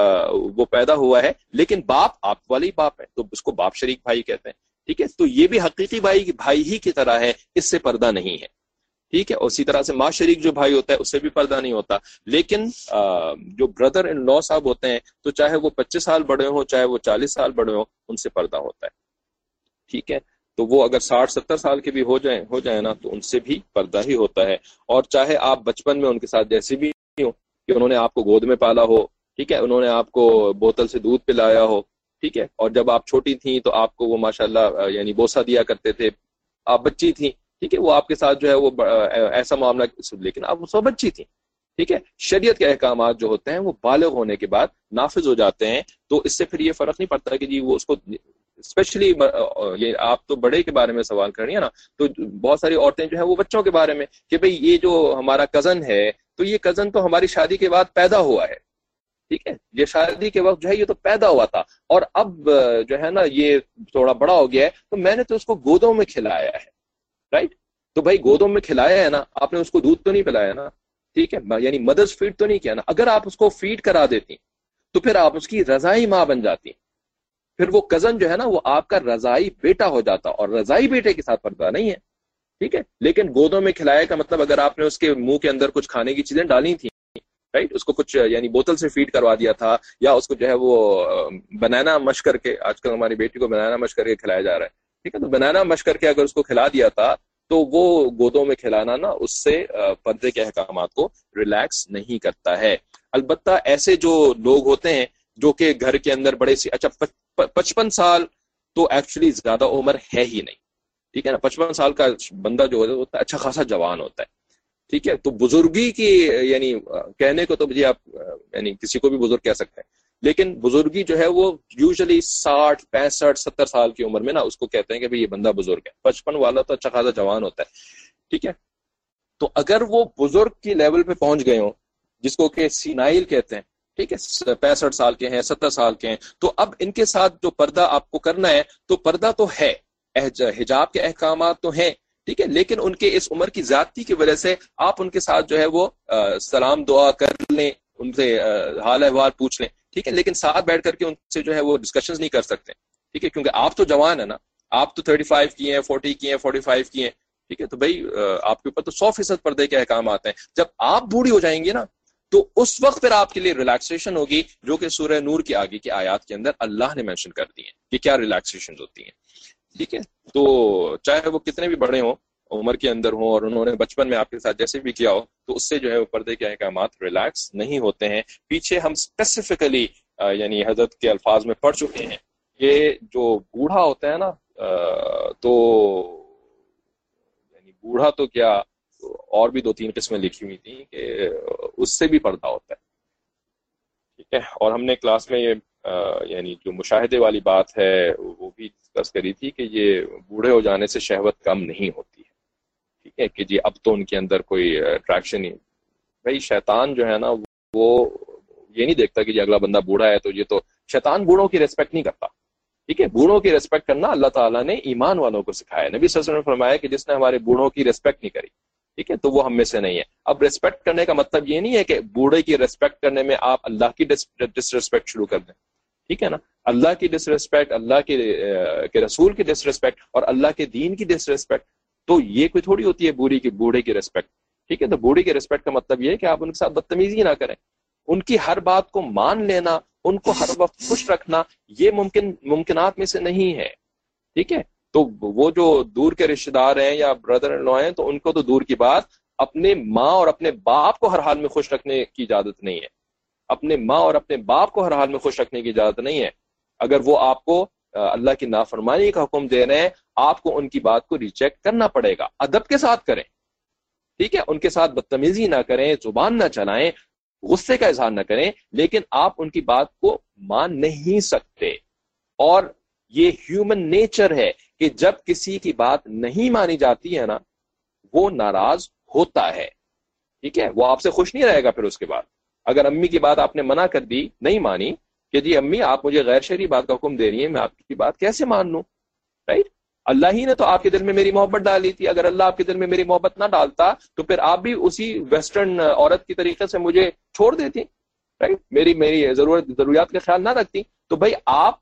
وہ پیدا ہوا ہے لیکن باپ آپ والے ہی باپ ہے, تو اس کو باپ شریک بھائی کہتے ہیں. ٹھیک ہے, تو یہ بھی حقیقی بھائی ہی کی طرح ہے, اس سے پردہ نہیں ہے. ٹھیک ہے, اور اسی طرح سے ماں شریک جو بھائی ہوتا ہے اس سے بھی پردہ نہیں ہوتا. لیکن جو بردر ان لا صاحب ہوتے ہیں تو چاہے وہ 25 سال بڑے ہوں چاہے وہ 40 سال بڑے ہوں, ان سے پردہ ہوتا ہے. ٹھیک ہے, تو وہ اگر 60-70 سال کے بھی ہو جائیں نا تو ان سے بھی پردہ ہی ہوتا ہے. اور چاہے آپ بچپن میں ان کے ساتھ جیسے بھی ہو کہ انہوں نے آپ کو گود میں پالا ہو, ٹھیک ہے, انہوں نے آپ کو بوتل سے دودھ پلایا ہو, ٹھیک ہے, اور جب آپ چھوٹی تھیں تو آپ کو وہ ماشاءاللہ یعنی بوسہ دیا کرتے تھے, آپ بچی تھیں, ٹھیک ہے, وہ آپ کے ساتھ جو ہے وہ ایسا معاملہ, لیکن آپ اس وقت بچی تھیں. ٹھیک ہے, شریعت کے احکامات جو ہوتے ہیں وہ بالغ ہونے کے بعد نافذ ہو جاتے ہیں, تو اس سے پھر یہ فرق نہیں پڑتا کہ جی وہ اس کو اسپیشلی یہ آپ تو بڑے کے بارے میں سوال کر رہی ہیں نا, تو بہت ساری عورتیں جو ہیں وہ بچوں کے بارے میں کہ بھئی یہ جو ہمارا کزن ہے تو یہ کزن تو ہماری شادی کے بعد پیدا ہوا ہے. ٹھیک ہے, یہ شادی کے وقت جو ہے یہ تو پیدا ہوا تھا اور اب جو ہے نا یہ تھوڑا بڑا ہو گیا ہے, تو میں نے تو اس کو گودوں میں کھلایا ہے. رائٹ, تو بھائی گودوں میں کھلایا ہے نا, آپ نے اس کو دودھ تو نہیں پلایا نا. ٹھیک ہے, یعنی مدرس فیڈ تو نہیں کیا نا. اگر آپ اس کو فیڈ کرا دیتی تو پھر آپ اس کی رضائی ماں بن جاتی, پھر وہ کزن جو ہے نا وہ آپ کا رضائی بیٹا ہو جاتا, اور رضائی بیٹے کے ساتھ پردہ نہیں ہے. ٹھیک ہے, لیکن گودوں میں کھلایا کا مطلب اگر آپ نے اس کے منہ کے اندر کچھ کھانے کی چیزیں ڈالی تھیں, رائٹ, اس کو کچھ یعنی بوتل سے فیڈ کروا دیا تھا, یا اس کو جو ہے وہ بنانا مش کر کے, آج کل ہماری بیٹی کو بنانا مش کر کے کھلایا جا رہا ہے. ٹھیک ہے, تو بنانا مش کر کے اگر اس کو کھلا دیا تھا تو وہ گودوں میں کھلانا نا اس سے پردے کے احکامات کو ریلیکس نہیں کرتا ہے. البتہ ایسے جو لوگ ہوتے ہیں جو کہ گھر کے اندر بڑے سی, اچھا 55 سال تو ایکچولی زیادہ عمر ہے ہی نہیں. ٹھیک ہے نا, 55 سال کا بندہ جو ہوتا ہے اچھا خاصا جوان ہوتا ہے. ٹھیک ہے, تو بزرگی کی یعنی کہنے کو تو مجھے آپ یعنی کسی کو بھی بزرگ کہہ سکتے ہیں, لیکن بزرگی جو ہے وہ یوزلی 60 65 70 سال کی عمر میں نا اس کو کہتے ہیں کہ بھئی یہ بندہ بزرگ ہے. 55 والا تو اچھا خاصا جوان ہوتا ہے. ٹھیک ہے, تو اگر وہ بزرگ کی لیول پہ پہنچ گئے ہوں جس کو کہ سینائل کہتے ہیں, ٹھیک ہے, 65 سال کے ہیں 70 سال کے ہیں, تو اب ان کے ساتھ جو پردہ آپ کو کرنا ہے تو پردہ تو ہے, حجاب کے احکامات تو ہیں, ٹھیک ہے, لیکن ان کے اس عمر کی زیادتی کی وجہ سے آپ ان کے ساتھ جو ہے وہ سلام دعا کر لیں, ان سے حال احوال پوچھ لیں, ٹھیک ہے, لیکن ساتھ بیٹھ کر کے ان سے جو ہے وہ ڈسکشنز نہیں کر سکتے. ٹھیک ہے, کیونکہ آپ تو جوان ہے نا, آپ تو 35 کی ہیں, 40 کی ہیں, 45 کی ہیں. ٹھیک ہے, تو بھائی آپ کے اوپر تو 100% پردے کے احکام آتے ہیں. جب آپ بوڑھی ہو جائیں گے نا تو اس وقت پھر آپ کے لیے ریلیکسیشن ہوگی, جو کہ سورہ نور کی آگے کی آیات کے اندر اللہ نے مینشن کر دی ہیں کہ کیا ریلیکسیشن ہوتی ہیں. ٹھیک ہے, تو چاہے وہ کتنے بھی بڑے ہوں عمر کے اندر ہوں اور انہوں نے بچپن میں آپ کے ساتھ جیسے بھی کیا ہو، تو اس سے جو ہے وہ پردے کے احکامات ریلیکس نہیں ہوتے ہیں۔ پیچھے ہم اسپیسیفکلی یعنی حضرت کے الفاظ میں پڑھ چکے ہیں، یہ جو بوڑھا ہوتا ہے نا تو یعنی بوڑھا تو کیا، اور بھی 2-3 قسمیں لکھی ہوئی تھیں کہ اس سے بھی پردہ ہوتا ہے، ٹھیک ہے۔ اور ہم نے کلاس میں یہ یعنی جو مشاہدے والی بات ہے وہ بھی ڈسکس کری تھی کہ یہ بوڑھے ہو جانے سے شہوت کم نہیں ہوتی ہے، ٹھیک ہے، کہ جی اب تو ان کے اندر کوئی اٹریکشن نہیں۔ بھائی شیطان جو ہے نا وہ یہ نہیں دیکھتا کہ جی اگلا بندہ بوڑھا ہے تو یہ تو، شیطان بوڑھوں کی ریسپیکٹ نہیں کرتا، ٹھیک ہے۔ بوڑھوں کی ریسپیکٹ کرنا اللہ تعالیٰ نے ایمان والوں کو سکھایا ہے۔ نبی صلی اللہ علیہ وسلم نے فرمایا کہ جس نے ہمارے بوڑھوں کی ریسپیکٹ نہیں کری، ٹھیک ہے، تو وہ ہم میں سے نہیں ہے۔ اب ریسپیکٹ کرنے کا مطلب یہ نہیں ہے کہ بوڑھے کی ریسپیکٹ کرنے میں آپ اللہ کی ڈس ریسپیکٹ شروع کر دیں، ٹھیک ہے نا۔ اللہ کی ڈس ریسپیکٹ، اللہ کے رسول کی ڈس ریسپیکٹ اور اللہ کے دین کی ڈس ریسپیکٹ، تو یہ کوئی تھوڑی ہوتی ہے بوڑھے کی ریسپیکٹ، ٹھیک ہے۔ تو بوڑھے کی ریسپیکٹ کا مطلب یہ ہے کہ آپ ان کے ساتھ بدتمیزی نہ کریں، ان کی ہر بات کو مان لینا، ان کو ہر وقت خوش رکھنا، یہ ممکنات میں سے نہیں ہے، ٹھیک ہے۔ تو وہ جو دور کے رشتہ دار ہیں یا بردر ان لا ہیں، تو ان کو تو دور کی بات، اپنے ماں اور اپنے باپ کو ہر حال میں خوش رکھنے کی اجازت نہیں ہے، اپنے ماں اور اپنے باپ کو ہر حال میں خوش رکھنے کی اجازت نہیں ہے۔ اگر وہ آپ کو اللہ کی نافرمانی کا حکم دے رہے ہیں، آپ کو ان کی بات کو ریجیکٹ کرنا پڑے گا، ادب کے ساتھ کریں، ٹھیک ہے، ان کے ساتھ بدتمیزی نہ کریں، زبان نہ چلائیں، غصے کا اظہار نہ کریں، لیکن آپ ان کی بات کو مان نہیں سکتے۔ اور یہ ہیومن نیچر ہے کہ جب کسی کی بات نہیں مانی جاتی ہے نا، وہ ناراض ہوتا ہے، ٹھیک ہے، وہ آپ سے خوش نہیں رہے گا۔ پھر اس کے بعد اگر امی کی بات آپ نے منع کر دی، نہیں مانی، کہ جی امی آپ مجھے غیر شرعی بات کا حکم دے رہی ہیں، میں آپ کی بات کیسے مان لوں، رائٹ؟ اللہ ہی نے تو آپ کے دل میں میری محبت ڈالی تھی، اگر اللہ آپ کے دل میں میری محبت نہ ڈالتا تو پھر آپ بھی اسی ویسٹرن عورت کی طریقے سے مجھے چھوڑ دیتی، رائٹ؟ میری ضروریات کا خیال نہ رکھتی۔ تو بھائی آپ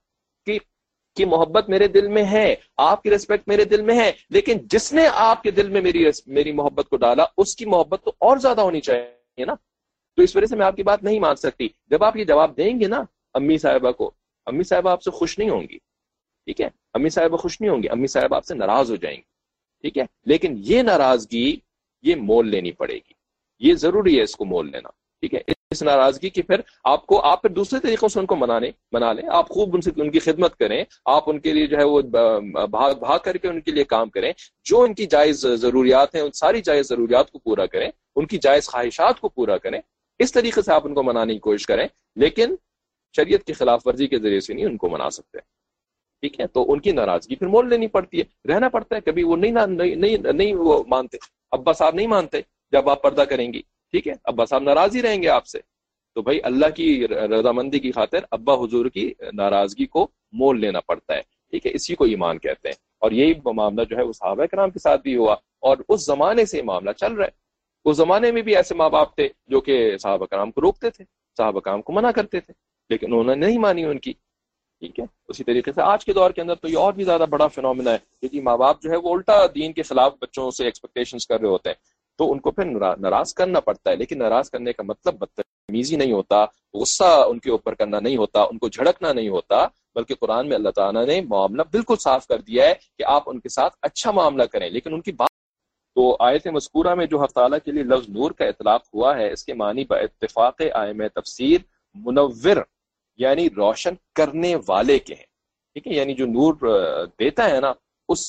کی محبت میرے دل میں ہے، آپ کی ریسپیکٹ میرے دل میں ہے، لیکن جس نے آپ کے دل میں میری محبت کو ڈالا، اس کی محبت تو اور زیادہ ہونی چاہیے نا۔ تو اس وجہ سے میں آپ کی بات نہیں مان سکتی۔ جب آپ یہ جواب دیں گے نا امی صاحبہ کو، امی صاحبہ آپ سے خوش نہیں ہوں گی، ٹھیک ہے، امی صاحبہ خوش نہیں ہوں گی، امی صاحبہ آپ سے ناراض ہو جائیں گی، ٹھیک ہے۔ لیکن یہ ناراضگی یہ مول لینی پڑے گی، یہ ضروری ہے اس کو مول لینا، ٹھیک ہے۔ اس ناراضگی کی پھر آپ پھر دوسرے طریقوں سے ان کو منا لیں، آپ خوب ان کی خدمت کریں، آپ ان کے لیے جو ہے وہ بھاگ کر کے ان کے لیے کام کریں، جو ان کی جائز ضروریات ہیں ان ساری جائز ضروریات کو پورا کریں، ان کی جائز خواہشات کو پورا کریں، اس طریقے سے آپ ان کو منانے کی کوشش کریں، لیکن شریعت کی خلاف ورزی کے ذریعے سے نہیں ان کو منا سکتے، ٹھیک ہے۔ تو ان کی ناراضگی پھر مول لینی پڑتی ہے، رہنا پڑتا ہے، کبھی وہ نہیں وہ مانتے، ابا صاحب نہیں مانتے جب آپ پردہ کریں گی، ٹھیک ہے، ابا صاحب ناراض ہی رہیں گے آپ سے، تو بھائی اللہ کی رضامندی کی خاطر ابا حضور کی ناراضگی کو مول لینا پڑتا ہے، ٹھیک ہے، اسی کو ایمان کہتے ہیں۔ اور یہی معاملہ جو ہے وہ صحابہ کرام کے ساتھ بھی ہوا، اور اس زمانے سے معاملہ چل رہا ہے۔ اس زمانے میں بھی ایسے ماں باپ تھے جو کہ صحابہ کرام کو روکتے تھے، صحابہ کرام کو منع کرتے تھے، لیکن انہوں نے نہیں مانی ان کی، ٹھیک ہے۔ اسی طریقے سے آج کے دور کے اندر تو یہ اور بھی زیادہ بڑا فینومینا ہے، کیونکہ ماں باپ جو ہے وہ الٹا دین کے خلاف بچوں سے ایکسپیکٹیشنز کر رہے ہوتے ہیں، تو ان کو پھر ناراض کرنا پڑتا ہے، لیکن ناراض کرنے کا مطلب بدتمیزی نہیں ہوتا، غصہ ان کے اوپر کرنا نہیں ہوتا، ان کو جھڑکنا نہیں ہوتا، بلکہ قرآن میں اللہ تعالیٰ نے معاملہ بالکل صاف کر دیا ہے کہ آپ ان کے ساتھ اچھا معاملہ کریں، لیکن ان کی بات۔ تو آیت مذکورہ میں جو حق تعالیٰ کے لیے لفظ نور کا اطلاق ہوا ہے، اس کے معنی با اتفاق ائمہ تفسیر منور یعنی روشن کرنے والے کے ہیں، ٹھیک ہے، یعنی جو نور دیتا ہے نا اس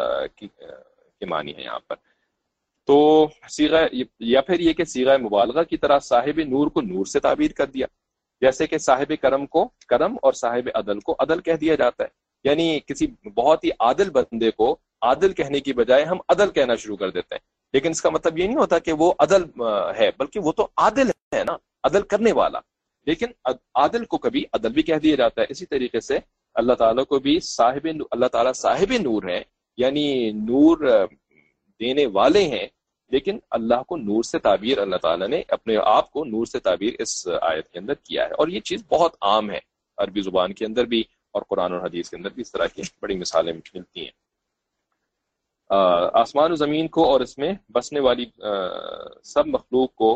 کے معنی ہے یہاں پر۔ تو صیغہ یا پھر یہ کہ صیغہ مبالغہ کی طرح صاحب نور کو نور سے تعبیر کر دیا، جیسے کہ صاحب کرم کو کرم اور صاحب عدل کو عدل کہہ دیا جاتا ہے، یعنی کسی بہت ہی عادل بندے کو عادل کہنے کی بجائے ہم عدل کہنا شروع کر دیتے ہیں، لیکن اس کا مطلب یہ نہیں ہوتا کہ وہ عدل ہے، بلکہ وہ تو عادل ہے نا، عدل کرنے والا، لیکن عادل کو کبھی عدل بھی کہہ دیا جاتا ہے۔ اسی طریقے سے اللہ تعالیٰ کو بھی اللہ تعالیٰ صاحب نور ہے، یعنی نور دینے والے ہیں، لیکن اللہ کو نور سے تعبیر، اللہ تعالیٰ نے اپنے آپ کو نور سے تعبیر اس آیت کے اندر کیا ہے، اور یہ چیز بہت عام ہے عربی زبان کے اندر بھی اور قرآن اور حدیث کے اندر بھی اس طرح کی بڑی مثالیں ملتی ہیں۔ آسمان و زمین کو اور اس میں بسنے والی سب مخلوق کو،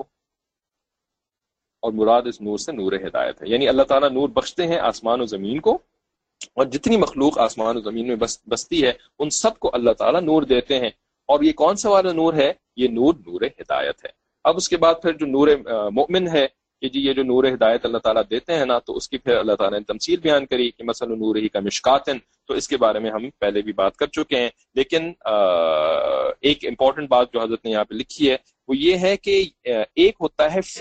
اور مراد اس نور سے نور ہدایت ہے، یعنی اللہ تعالیٰ نور بخشتے ہیں آسمان و زمین کو، اور جتنی مخلوق آسمان و زمین میں بستی ہے ان سب کو اللہ تعالیٰ نور دیتے ہیں، اور یہ کون سا والا نور ہے؟ یہ نور ہدایت ہے۔ اب اس کے بعد پھر جو نور مومن ہے کہ جی یہ جو نور ہدایت اللہ تعالیٰ دیتے ہیں نا، تو اس کی پھر اللہ تعالیٰ نے تمثیل بیان کری کہ مثلا نور ہی کا مشکاتن، تو اس کے بارے میں ہم پہلے بھی بات کر چکے ہیں۔ لیکن ایک امپورٹنٹ بات جو حضرت نے یہاں پہ لکھی ہے وہ یہ ہے کہ ایک ہوتا ہے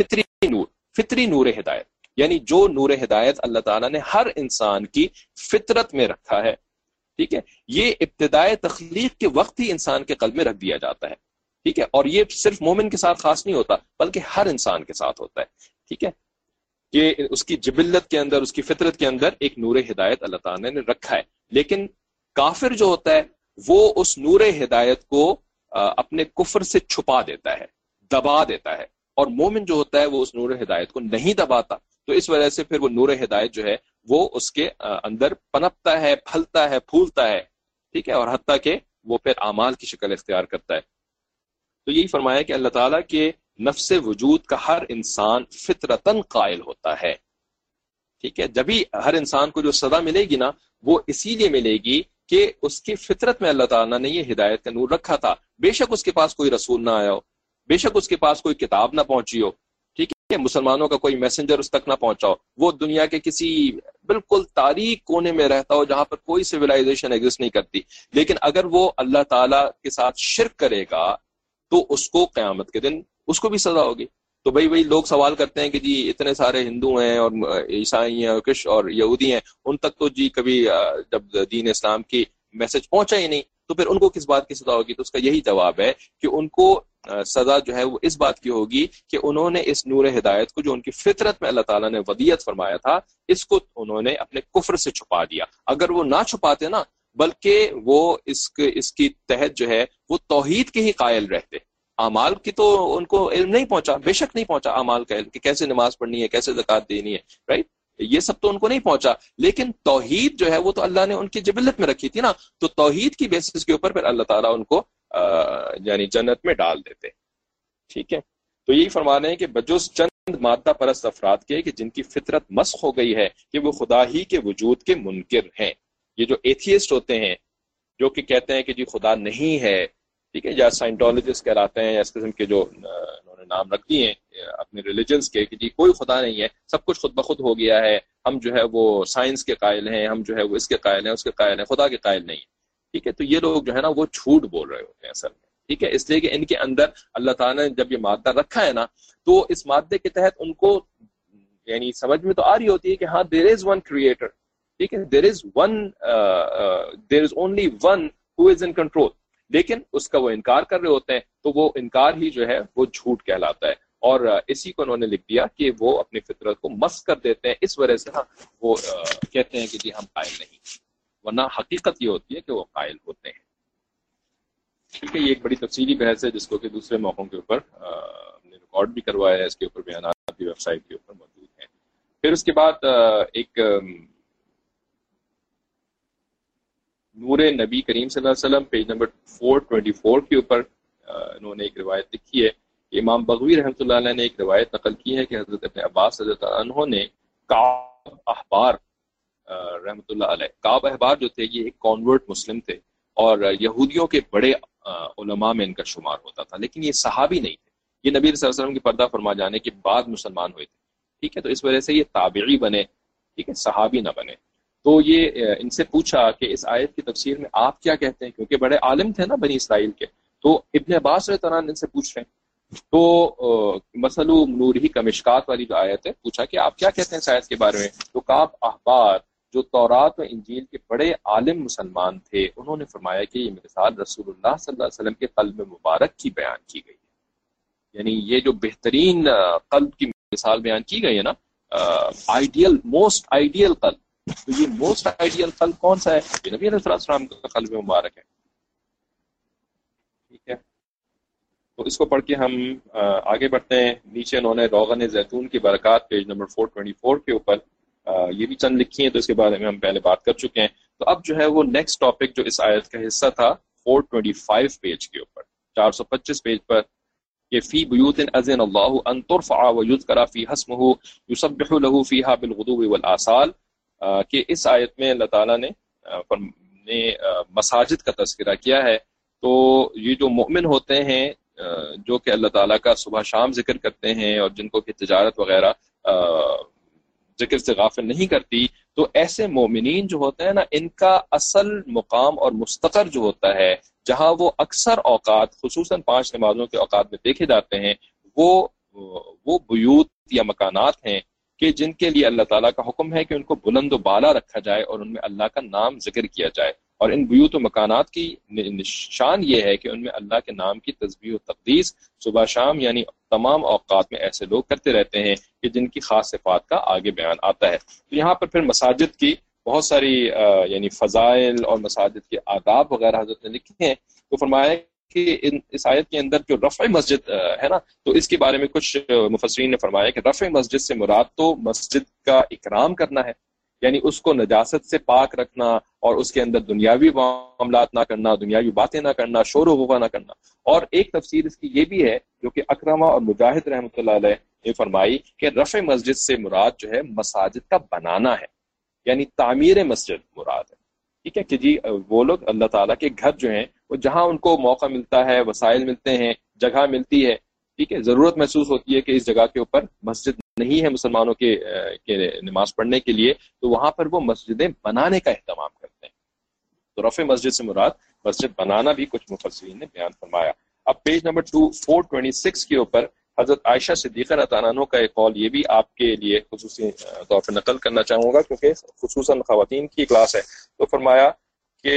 فطری نور ہدایت، یعنی جو نور ہدایت اللہ تعالیٰ نے ہر انسان کی فطرت میں رکھا ہے، ٹھیک ہے، یہ ابتدائے تخلیق کے وقت ہی انسان کے قلب میں رکھ دیا جاتا ہے، ٹھیک ہے، اور یہ صرف مومن کے ساتھ خاص نہیں ہوتا بلکہ ہر انسان کے ساتھ ہوتا ہے، ٹھیک ہے، کہ اس کی جبلت کے اندر، اس کی فطرت کے اندر ایک نور ہدایت اللہ تعالیٰ نے رکھا ہے۔ لیکن کافر جو ہوتا ہے وہ اس نور ہدایت کو اپنے کفر سے چھپا دیتا ہے، دبا دیتا ہے، اور مومن جو ہوتا ہے وہ اس نور ہدایت کو نہیں دباتا، تو اس وجہ سے پھر وہ نور ہدایت جو ہے وہ اس کے اندر پنپتا ہے، پھلتا ہے، پھولتا ہے، ٹھیک ہے، اور حتیٰ کہ وہ پھر اعمال کی شکل اختیار کرتا ہے۔ تو یہی فرمایا کہ اللہ تعالیٰ کے نفس وجود کا ہر انسان فطرتاً قائل ہوتا ہے، ٹھیک ہے، جبھی ہر انسان کو جو سزا ملے گی نا وہ اسی لیے ملے گی کہ اس کی فطرت میں اللہ تعالیٰ نے یہ ہدایت کا نور رکھا تھا، بے شک اس کے پاس کوئی رسول نہ آیا ہو، بے شک اس کے پاس کوئی کتاب نہ پہنچی ہو، ٹھیک ہے، مسلمانوں کا کوئی میسنجر اس تک نہ پہنچا ہو، وہ دنیا کے کسی بالکل تاریک کونے میں رہتا ہو جہاں پر کوئی سویلائزیشن ایگزسٹ نہیں کرتی، لیکن اگر وہ اللہ تعالیٰ کے ساتھ شرک کرے گا تو اس کو قیامت کے دن اس کو بھی سزا ہوگی۔ تو وہی لوگ سوال کرتے ہیں کہ جی اتنے سارے ہندو ہیں اور عیسائی ہیں اور یہودی ہیں، ان تک تو جی کبھی جب دین اسلام کی میسج پہنچا ہی نہیں تو پھر ان کو کس بات کی سزا ہوگی؟ تو اس کا یہی جواب ہے کہ ان کو سزا جو ہے وہ اس بات کی ہوگی کہ انہوں نے اس نور ہدایت کو جو ان کی فطرت میں اللہ تعالیٰ نے ودیت فرمایا تھا، اس کو انہوں نے اپنے کفر سے چھپا دیا۔ اگر وہ نہ چھپاتے نا، بلکہ وہ اس کی تحت جو ہے وہ توحید کے ہی قائل رہتے، اعمال کی تو ان کو علم نہیں پہنچا، بے شک نہیں پہنچا اعمال کا علم کہ کیسے نماز پڑھنی ہے، کیسے زکوٰۃ دینی ہے، رائٹ، یہ سب تو ان کو نہیں پہنچا، لیکن توحید جو ہے وہ تو اللہ نے ان کی جبلت میں رکھی تھی نا، تو توحید کی بیسس کے اوپر پھر اللہ تعالیٰ ان کو یعنی جنت میں ڈال دیتے، ٹھیک ہے۔ تو یہی فرما رہے ہیں کہ بجز چند مادہ پرست افراد کے کہ جن کی فطرت مسخ ہو گئی ہے کہ وہ خدا ہی کے وجود کے منکر ہیں، یہ جو ایتھیسٹ ہوتے ہیں جو کہ کہتے ہیں کہ جی خدا نہیں ہے، ٹھیک ہے، یا سائنٹولوجسٹ کہلاتے ہیں، یا اس قسم کے جو انہوں نے نام رکھ دیے ہیں اپنے ریلیجنس کے کہ جی کوئی خدا نہیں ہے، سب کچھ خود بخود ہو گیا ہے، ہم جو ہے وہ سائنس کے قائل ہیں، ہم جو ہے وہ اس کے قائل ہیں، اس کے قائل ہیں، خدا کے قائل نہیں ہیں، ٹھیک ہے۔ تو یہ لوگ جو ہے نا وہ جھوٹ بول رہے ہوتے ہیں اصل میں، ٹھیک ہے، اس لیے کہ ان کے اندر اللہ تعالیٰ نے جب یہ مادہ رکھا ہے نا تو اس مادے کے تحت ان کو یعنی سمجھ میں تو آ رہی ہوتی ہے کہ ہاں دیر از ون کریٹر، ٹھیک ہے، there is only one who is in control, لیکن اس کا وہ انکار کر رہے ہوتے ہیں، تو وہ انکار ہی جو ہے وہ جھوٹ کہلاتا ہے، اور اسی کو انہوں نے لکھ دیا کہ وہ اپنی فطرت کو مسخ کر دیتے ہیں، اس وجہ سے وہ کہتے ہیں کہ جی ہم قائل نہیں، ورنہ حقیقت یہ ہوتی ہے کہ وہ قائل ہوتے ہیں، ٹھیک ہے۔ یہ ایک بڑی تفصیلی بحث ہے جس کو کہ دوسرے موقعوں کے اوپر ہم نے ریکارڈ بھی کروایا ہے، اس کے اوپر بیانات بھی ویب سائٹ کے اوپر موجود ہیں۔ پھر اس کے بعد ایک نور نبی کریم صلی اللہ علیہ وسلم پیج نمبر 424 کے اوپر انہوں نے ایک روایت لکھی ہے، امام بغوی رحمۃ اللہ علیہ نے ایک روایت نقل کی ہے کہ حضرت ابن عباس رضی اللہ عنہ نے کعب احبار رحمۃ اللہ علیہ، کعب احبار جو تھے یہ ایک کانورٹ مسلم تھے اور یہودیوں کے بڑے علماء میں ان کا شمار ہوتا تھا، لیکن یہ صحابی نہیں تھے، یہ نبی صلی اللہ علیہ وسلم کی پردہ فرما جانے کے بعد مسلمان ہوئے تھے، ٹھیک ہے، تو اس وجہ سے یہ تابعی بنے، ٹھیک ہے، صحابی نہ بنے۔ تو یہ ان سے پوچھا کہ اس آیت کی تفسیر میں آپ کیا کہتے ہیں، کیونکہ بڑے عالم تھے نا بنی اسرائیل کے، تو ابن عباس رضی اللہ عنہ ان سے پوچھ رہے ہیں، تو مثل نور ہی کا مشکات والی جو آیت ہے، پوچھا کہ آپ کیا کہتے ہیں اس آیت کے بارے میں، تو کعب احبار جو تورات و انجیل کے بڑے عالم مسلمان تھے، انہوں نے فرمایا کہ یہ مثال رسول اللہ صلی اللہ علیہ وسلم کے قلب مبارک کی بیان کی گئی ہے، یعنی یہ جو بہترین قلب کی مثال بیان کی گئی ہے نا، آئیڈیل، موسٹ آئیڈیل قلب، تو یہ موسٹ آئیڈیل قلب کون سا ہے؟ یہ نبی علیہ السلام کا قلب مبارک ہے، ٹھیک ہے۔ تو اس کو پڑھ کے ہم آگے بڑھتے ہیں۔ نیچے انہوں نے روغن زیتون کی برکات پیج نمبر 424 کے اوپر یہ بھی چند لکھی ہیں، تو اس کے بارے میں ہم پہلے بات کر چکے ہیں۔ تو اب جو ہے وہ نیکسٹ ٹاپک جو اس آیت کا حصہ تھا 425 پیج کے اوپر، 425 پیج پر، کہ فی بیوت اذن اللہ ان ترفع ویذکر فیہا اسمہ یسبح لہ فیہا بالغدو والآصال، کہ اس آیت میں اللہ تعالیٰ نے مساجد کا تذکرہ کیا ہے تو یہ جو مومن ہوتے ہیں جو کہ اللہ تعالیٰ کا صبح شام ذکر کرتے ہیں اور جن کو کہ تجارت وغیرہ ذکر سے غافل نہیں کرتی، تو ایسے مومنین جو ہوتے ہیں نا، ان کا اصل مقام اور مستقر جو ہوتا ہے، جہاں وہ اکثر اوقات خصوصاً 5 نمازوں کے اوقات میں دیکھے جاتے ہیں، وہ بیوت یا مکانات ہیں کہ جن کے لیے اللہ تعالیٰ کا حکم ہے کہ ان کو بلند و بالا رکھا جائے اور ان میں اللہ کا نام ذکر کیا جائے. اور ان بیوت و مکانات کی نشان یہ ہے کہ ان میں اللہ کے نام کی تسبیح و تقدیس صبح شام یعنی تمام اوقات میں ایسے لوگ کرتے رہتے ہیں کہ جن کی خاص صفات کا آگے بیان آتا ہے. تو یہاں پر پھر مساجد کی بہت ساری یعنی فضائل اور مساجد کے آداب وغیرہ حضرت نے لکھے ہیں. تو فرمایا کہ اس آیت کے اندر جو رفع مسجد ہے نا، تو اس کے بارے میں کچھ مفسرین نے فرمایا کہ رفع مسجد سے مراد تو مسجد کا اکرام کرنا ہے، یعنی اس کو نجاست سے پاک رکھنا اور اس کے اندر دنیاوی معاملات نہ کرنا، دنیاوی باتیں نہ کرنا، شور و غبا نہ کرنا. اور ایک تفسیر اس کی یہ بھی ہے جو کہ اکرمہ اور مجاہد رحمۃ اللہ علیہ نے فرمائی کہ رفع مسجد سے مراد جو ہے مساجد کا بنانا ہے، یعنی تعمیر مسجد مراد ہے. ٹھیک ہے کہ جی وہ لوگ اللہ تعالیٰ کے گھر جو ہیں وہ جہاں ان کو موقع ملتا ہے، وسائل ملتے ہیں، جگہ ملتی ہے، ٹھیک ہے، ضرورت محسوس ہوتی ہے کہ اس جگہ کے اوپر مسجد نہیں ہے مسلمانوں کے نماز پڑھنے کے لیے، تو وہاں پر وہ مسجدیں بنانے کا اہتمام کرتے ہیں. تو رفع مسجد سے مراد مسجد بنانا بھی کچھ مفسرین نے بیان فرمایا. اب پیج نمبر 426 کے اوپر حضرت عائشہ صدیقہ رضی اللہ عنہا کا ایک قول یہ بھی آپ کے لیے خصوصی طور پر نقل کرنا چاہوں گا کیونکہ خصوصاً خواتین کی کلاس ہے. تو فرمایا کہ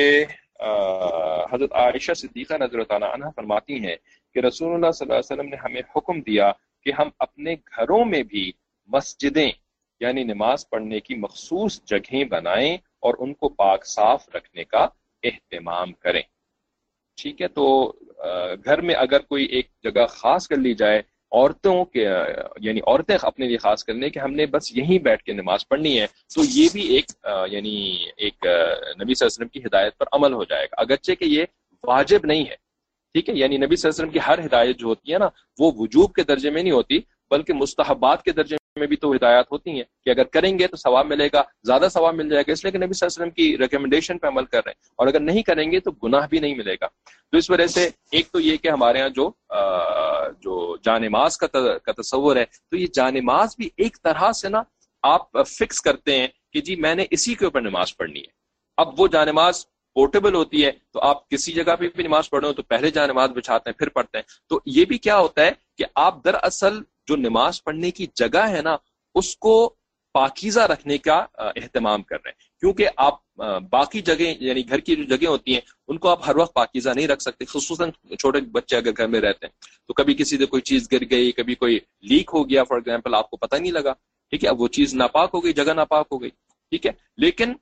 حضرت عائشہ صدیقہ رضی اللہ عنہا فرماتی ہیں کہ رسول اللہ صلی اللہ علیہ وسلم نے ہمیں حکم دیا کہ ہم اپنے گھروں میں بھی مسجدیں یعنی نماز پڑھنے کی مخصوص جگہیں بنائیں اور ان کو پاک صاف رکھنے کا اہتمام کریں. ٹھیک ہے، تو گھر میں اگر کوئی ایک جگہ خاص کر لی جائے عورتوں کے یعنی عورتیں اپنے لیے خاص کر لیں کہ ہم نے بس یہیں بیٹھ کے نماز پڑھنی ہے، تو یہ بھی ایک یعنی ایک نبی صلی اللہ علیہ وسلم کی ہدایت پر عمل ہو جائے گا، اگرچہ کہ یہ واجب نہیں ہے. ٹھیک ہے، یعنی نبی صلی اللہ علیہ وسلم کی ہر ہدایت جو ہوتی ہے نا وہ وجوب کے درجے میں نہیں ہوتی بلکہ مستحبات کے درجے میں بھی تو ہدایات ہوتی ہیں کہ اگر کریں گے تو ثواب ملے گا، زیادہ ثواب مل جائے گا، اس لیے کہ نبی صلی اللہ علیہ وسلم کی ریکمنڈیشن پہ عمل کر رہے ہیں، اور اگر نہیں کریں گے تو گناہ بھی نہیں ملے گا. تو اس وجہ سے ایک تو یہ کہ ہمارے ہاں جو جانماز کا تصور ہے، تو یہ جانماز بھی ایک طرح سے نا آپ فکس کرتے ہیں کہ جی میں نے اسی کے اوپر نماز پڑھنی ہے. اب وہ جانماز پورٹیبل ہوتی ہے تو آپ کسی جگہ پہ بھی نماز پڑھ رہے ہو تو پہلے جانماز بچھاتے ہیں پھر پڑھتے ہیں. تو یہ بھی کیا ہوتا ہے کہ آپ دراصل جو نماز پڑھنے کی جگہ ہے نا اس کو پاکیزہ رکھنے کا اہتمام کر رہے ہیں، کیونکہ آپ باقی جگہیں یعنی گھر کی جو جگہیں ہوتی ہیں ان کو آپ ہر وقت پاکیزہ نہیں رکھ سکتے، خصوصاً چھوٹے بچے اگر گھر میں رہتے ہیں تو کبھی کسی سے کوئی چیز گر گئی، کبھی کوئی لیک ہو گیا فار ایگزامپل، آپ کو پتہ نہیں لگا، ٹھیک ہے، اب وہ چیز ناپاک ہو گئی، جگہ ناپاک ہو گئی. ٹھیک ہے، لیکن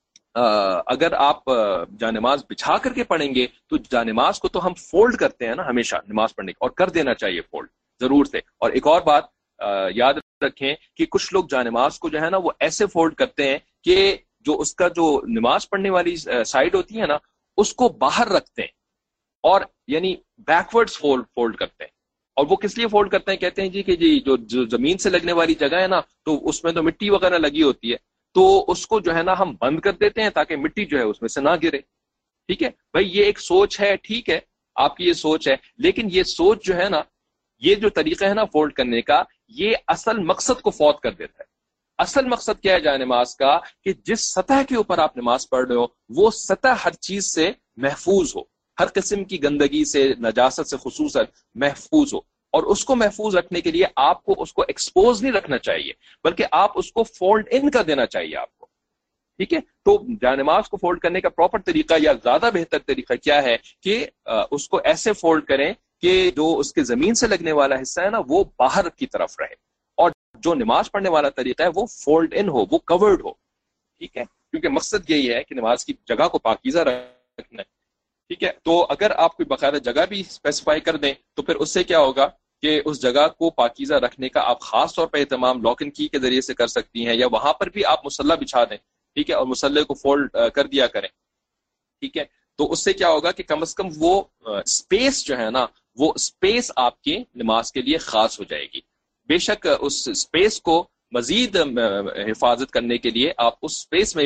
اگر آپ جانماز بچھا کر کے پڑھیں گے تو جانماز کو تو ہم فولڈ کرتے ہیں نا ہمیشہ نماز پڑھنے کی، اور کر دینا چاہیے فولڈ ضرور سے. اور ایک اور بات یاد رکھیں کہ کچھ لوگ جانماز کو جو ہے نا وہ ایسے فولڈ کرتے ہیں کہ جو اس کا جو نماز پڑھنے والی سائڈ ہوتی ہے نا اس کو باہر رکھتے ہیں اور یعنی بیکورڈز فولڈ کرتے ہیں. اور وہ کس لیے فولڈ کرتے ہیں؟ کہتے ہیں جی کہ جی جو زمین سے لگنے والی جگہ ہے نا تو اس میں تو مٹی وغیرہ لگی ہوتی ہے، تو اس کو جو ہے نا ہم بند کر دیتے ہیں تاکہ مٹی جو ہے اس میں سے نہ گرے. ٹھیک ہے بھائی، یہ ایک سوچ ہے، ٹھیک ہے آپ کی یہ سوچ ہے، لیکن یہ سوچ جو ہے نا، یہ جو طریقہ ہے نا فولڈ کرنے کا، یہ اصل مقصد کو فوت کر دیتا ہے. اصل مقصد کیا ہے جانماز کا کہ جس سطح کے اوپر آپ نماز پڑھ رہے ہو وہ سطح ہر چیز سے محفوظ ہو، ہر قسم کی گندگی سے، نجاست سے خصوصاً محفوظ ہو. اور اس کو محفوظ رکھنے کے لیے آپ کو اس کو ایکسپوز نہیں رکھنا چاہیے بلکہ آپ اس کو فولڈ ان کر دینا چاہیے آپ کو. ٹھیک ہے، تو جانماز کو فولڈ کرنے کا پراپر طریقہ یا زیادہ بہتر طریقہ کیا ہے کہ اس کو ایسے فولڈ کریں کہ جو اس کے زمین سے لگنے والا حصہ ہے نا وہ باہر کی طرف رہے، اور جو نماز پڑھنے والا طریقہ ہے وہ فولڈ ان ہو، وہ کورڈ ہو. ٹھیک ہے، کیونکہ مقصد یہی ہے کہ نماز کی جگہ کو پاکیزہ رکھنا ہے. ٹھیک ہے، تو اگر آپ کوئی باقاعدہ جگہ بھی اسپیسیفائی کر دیں تو پھر اس سے کیا ہوگا کہ اس جگہ کو پاکیزہ رکھنے کا آپ خاص طور پہ اہتمام لاک اینڈ کی کے ذریعے سے کر سکتی ہیں، یا وہاں پر بھی آپ مصلی بچھا دیں. ٹھیک ہے، اور مصلی کو فولڈ کر دیا کریں. ٹھیک ہے، تو اس سے کیا ہوگا کہ کم از کم وہ اسپیس جو ہے نا وہ اسپیس آپ کی نماز کے لیے خاص ہو جائے گی. بے شک اس اسپیس کو مزید حفاظت کرنے کے لیے آپ اس اسپیس میں بھی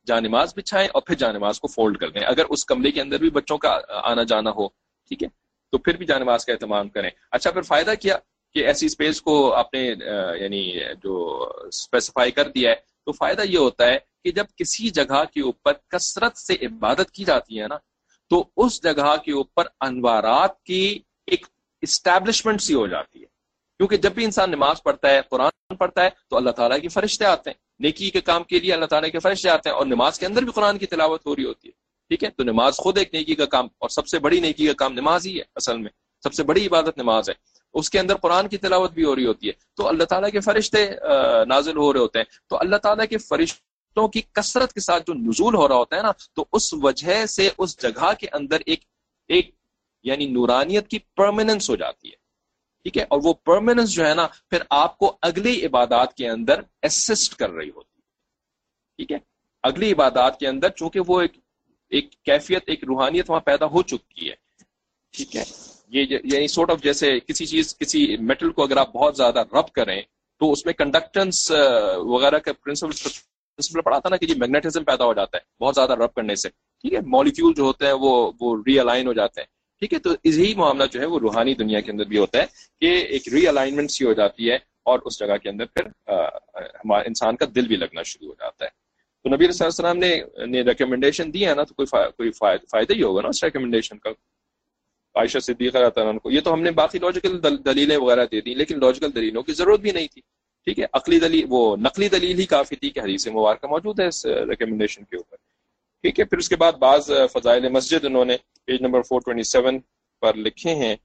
جانماز بچھائیں اور پھر جانماز کو فولڈ کر دیں. اگر اس کمرے کے اندر بھی بچوں کا آنا جانا ہو, ٹھیک ہے, تو پھر بھی جانماز کا اہتمام کریں. اچھا, پھر فائدہ کیا کہ ایسی اسپیس کو آپ نے یعنی جو اسپیسیفائی کر دیا ہے, تو فائدہ یہ ہوتا ہے کہ جب کسی جگہ کے اوپر کثرت سے عبادت کی جاتی ہے نا, تو اس جگہ کے اوپر انوارات کی ایک اسٹیبلشمنٹ سی ہو جاتی ہے. کیونکہ جب بھی انسان نماز پڑھتا ہے, قرآن پڑھتا ہے, تو اللہ تعالیٰ کے فرشتے آتے ہیں نیکی کے کام کے لیے, اللہ تعالیٰ کے فرشتے آتے ہیں, اور نماز کے اندر بھی قرآن کی تلاوت ہو رہی ہوتی ہے. ٹھیک ہے, تو نماز خود ایک نیکی کا کام, اور سب سے بڑی نیکی کا کام نماز ہی ہے. اصل میں سب سے بڑی عبادت نماز ہے, اس کے اندر قرآن کی تلاوت بھی ہو رہی ہوتی ہے. تو اللہ تعالیٰ کے فرشتے نازل ہو رہے ہوتے ہیں, تو اللہ تعالیٰ کے فرشتوں کی کثرت کے ساتھ جو نزول ہو رہا ہوتا ہے نا, تو اس وجہ سے اس جگہ کے اندر ایک یعنی نورانیت کی پرماننس ہو جاتی ہے. ٹھیک ہے, اور وہ پرماننس جو ہے نا پھر آپ کو اگلی عبادات کے اندر اسسٹ کر رہی ہوتی ہے. ٹھیک ہے, اگلی عبادات کے اندر چونکہ وہ ایک کیفیت, ایک روحانیت وہاں پیدا ہو چکی ہے. ٹھیک ہے, یہ یعنی سورٹ آف جیسے کسی میٹل کو اگر آپ بہت زیادہ رب کریں تو اس میں کنڈکٹنس وغیرہ کا پرنسپل پڑھا تھا نا کہ یہ میگنیٹزم پیدا ہو جاتا ہے بہت زیادہ رب کرنے سے. ٹھیک ہے, مالیکیول جو ہوتے ہیں وہ ری الائن ہو جاتے ہیں. ٹھیک ہے, تو یہی معاملہ جو ہے وہ روحانی دنیا کے اندر بھی ہوتا ہے کہ ایک ری الائنمنٹ سی ہو جاتی ہے, اور اس جگہ کے اندر پھر ہمارے انسان کا دل بھی لگنا شروع ہو جاتا ہے. تو نبی صلی اللہ علیہ وسلم نے ریکمنڈیشن دی ہے نا, تو کوئی فائدہ ہی ہوگا نا اس ریکمنڈیشن کا. عائشہ صدیقہ رضی اللہ عنہا کو, یہ تو ہم نے باقی لاجیکل دلیلیں وغیرہ دے دی, لیکن لاجیکل دلیلوں کی ضرورت بھی نہیں تھی. ٹھیک ہے, عقلی دلیل, وہ نقلی دلیل ہی کافی تھی کہ حدیث مبارکہ موجود ہے اس ریکمنڈیشن کے اوپر. ٹھیک ہے, پھر اس کے بعد بعض فضائل مسجد انہوں نے پیج نمبر 427 پر لکھے ہیں.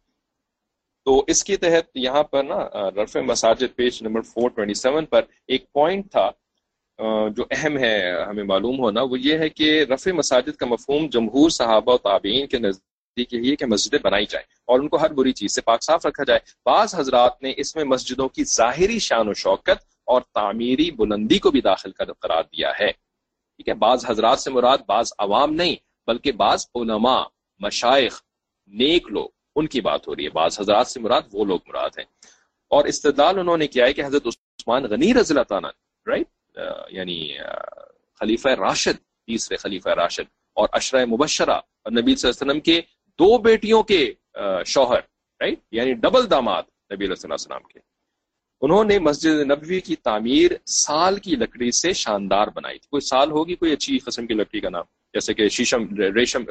تو اس کے تحت یہاں پر نا رفع مساجد پیج نمبر 427 پر ایک پوائنٹ تھا جو اہم ہے ہمیں معلوم ہونا, وہ یہ ہے کہ رفع مساجد کا مفہوم جمہور صحابہ و تابعین کے نزدیک یہی ہے کہ مسجدیں بنائی جائیں اور ان کو ہر بری چیز سے پاک صاف رکھا جائے. بعض حضرات نے اس میں مسجدوں کی ظاہری شان و شوکت اور تعمیری بلندی کو بھی داخل قرار دیا ہے. ٹھیک ہے, بعض حضرات سے مراد بعض عوام نہیں بلکہ بعض علماء, مشائخ, نیک لوگ, ان کی بات ہو رہی ہے. بعض حضرات سے مراد وہ لوگ مراد ہیں. اور استدلال انہوں نے کیا ہے کہ حضرت عثمان غنی رضی اللہ تعالیٰ رائٹ یعنی خلیفہ راشد, تیسرے خلیفہ راشد, اور عشرہ مبشرہ اور نبی صلی اللہ علیہ وسلم کے 2 بیٹیوں کے شوہر, رائٹ یعنی ڈبل داماد نبی علیہ السلام کے, انہوں نے مسجد نبوی کی تعمیر سال کی لکڑی سے شاندار بنائی تھی. کوئی سال ہوگی کوئی اچھی قسم کی لکڑی کا نام, جیسے کہ شیشم, ریشم,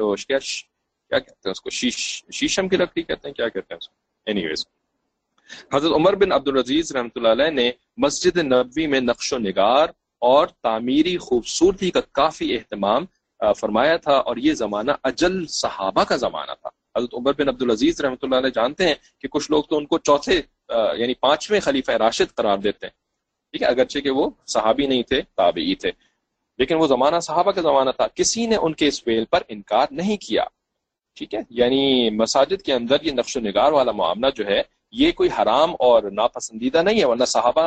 کیا کہتے ہیں اس کو, شیشم کی لکڑی کہتے ہیں, کیا کہتے ہیں اس کو. اینی ویز, حضرت عمر بن عبدالعزیز رحمۃ اللہ علیہ نے مسجد نبوی میں نقش و نگار اور تعمیری خوبصورتی کا کافی اہتمام فرمایا تھا, اور یہ زمانہ اجل صحابہ کا زمانہ تھا. حضرت عمر بن عبدالعزیز رحمۃ اللہ علیہ جانتے ہیں کہ کچھ لوگ تو ان کو چوتھے یعنی 5ویں خلیفہ راشد قرار دیتے ہیں. ٹھیک ہے, اگرچہ کہ وہ صحابی نہیں تھے, تابعی تھے, لیکن وہ زمانہ صحابہ کا زمانہ تھا. کسی نے ان کے اس فعل پر انکار نہیں کیا. ٹھیک ہے, یعنی مساجد کے اندر یہ نقش و نگار والا معاملہ جو ہے یہ کوئی حرام اور ناپسندیدہ نہیں ہے, ورنہ صحابہ,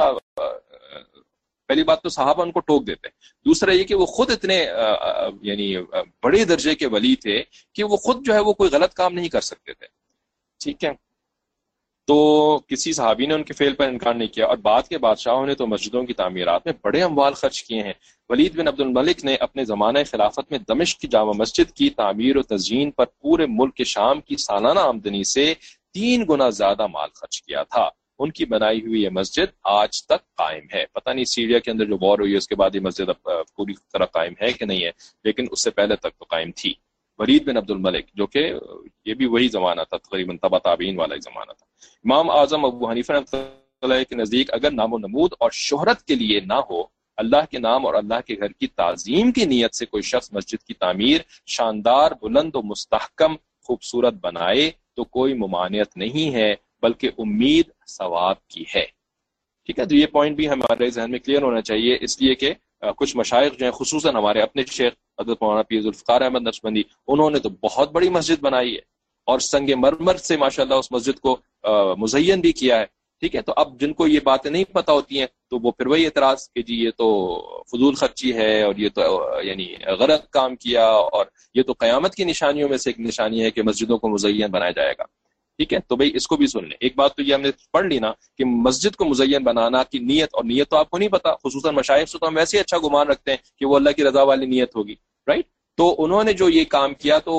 پہلی بات تو صحابہ ان کو ٹوک دیتے. دوسرا یہ کہ وہ خود اتنے یعنی بڑے درجے کے ولی تھے کہ وہ خود جو ہے وہ کوئی غلط کام نہیں کر سکتے تھے. ٹھیک ہے, تو کسی صحابی نے ان کے فعل پر انکار نہیں کیا. اور بعد کے بادشاہوں نے تو مسجدوں کی تعمیرات میں بڑے اموال خرچ کیے ہیں. ولید بن عبد الملک نے اپنے زمانہ خلافت میں دمشق کی جامع مسجد کی تعمیر و تزئین پر پورے ملک شام کی سالانہ آمدنی سے 3 گنا زیادہ مال خرچ کیا تھا. ان کی بنائی ہوئی یہ مسجد آج تک قائم ہے. پتہ نہیں سیریا کے اندر جو وار ہوئی ہے اس کے بعد یہ مسجد پوری طرح قائم ہے کہ نہیں ہے, لیکن اس سے پہلے تک تو قائم تھی. ولید بن عبد الملک, جو کہ یہ بھی وہی زمانہ تھا, تقریباً تبع تابعین والا ہی زمانہ تھا. امام اعظم ابو حنیفہ رحمۃ اللہ علیہ کے نزدیک اگر نام و نمود اور شہرت کے لیے نہ ہو, اللہ کے نام اور اللہ کے گھر کی تعظیم کی نیت سے کوئی شخص مسجد کی تعمیر شاندار, بلند و مستحکم خوبصورت بنائے تو کوئی ممانعت نہیں ہے, بلکہ امید ثواب کی ہے. ٹھیک ہے, تو یہ پوائنٹ بھی ہمارے ذہن میں کلیئر ہونا چاہیے, اس لیے کہ کچھ مشائخ جو ہیں, خصوصاً ہمارے اپنے شیخ حضرت مولانا پیر ذوالفقار احمد نقشبندی, انہوں نے تو بہت بڑی مسجد بنائی ہے اور سنگ مرمر سے ماشاءاللہ اس مسجد کو مزین بھی کیا ہے. ٹھیک ہے, تو اب جن کو یہ باتیں نہیں پتہ ہوتی ہیں تو وہ پھر وہی اعتراض کہ جی یہ تو فضول خرچی ہے اور یہ تو یعنی غلط کام کیا, اور یہ تو قیامت کی نشانیوں میں سے ایک نشانی ہے کہ مسجدوں کو مزین بنایا جائے گا. ٹھیک ہے، تو بھائی اس کو بھی سن لیں. ایک بات تو یہ ہم نے پڑھ لی نا کہ مسجد کو مزین بنانا کی نیت، اور نیت تو آپ کو نہیں پتا، خصوصاً مشائخ سے تو ہم ویسے ہی اچھا گمان رکھتے ہیں کہ وہ اللہ کی رضا والی نیت ہوگی، رائٹ. تو انہوں نے جو یہ کام کیا تو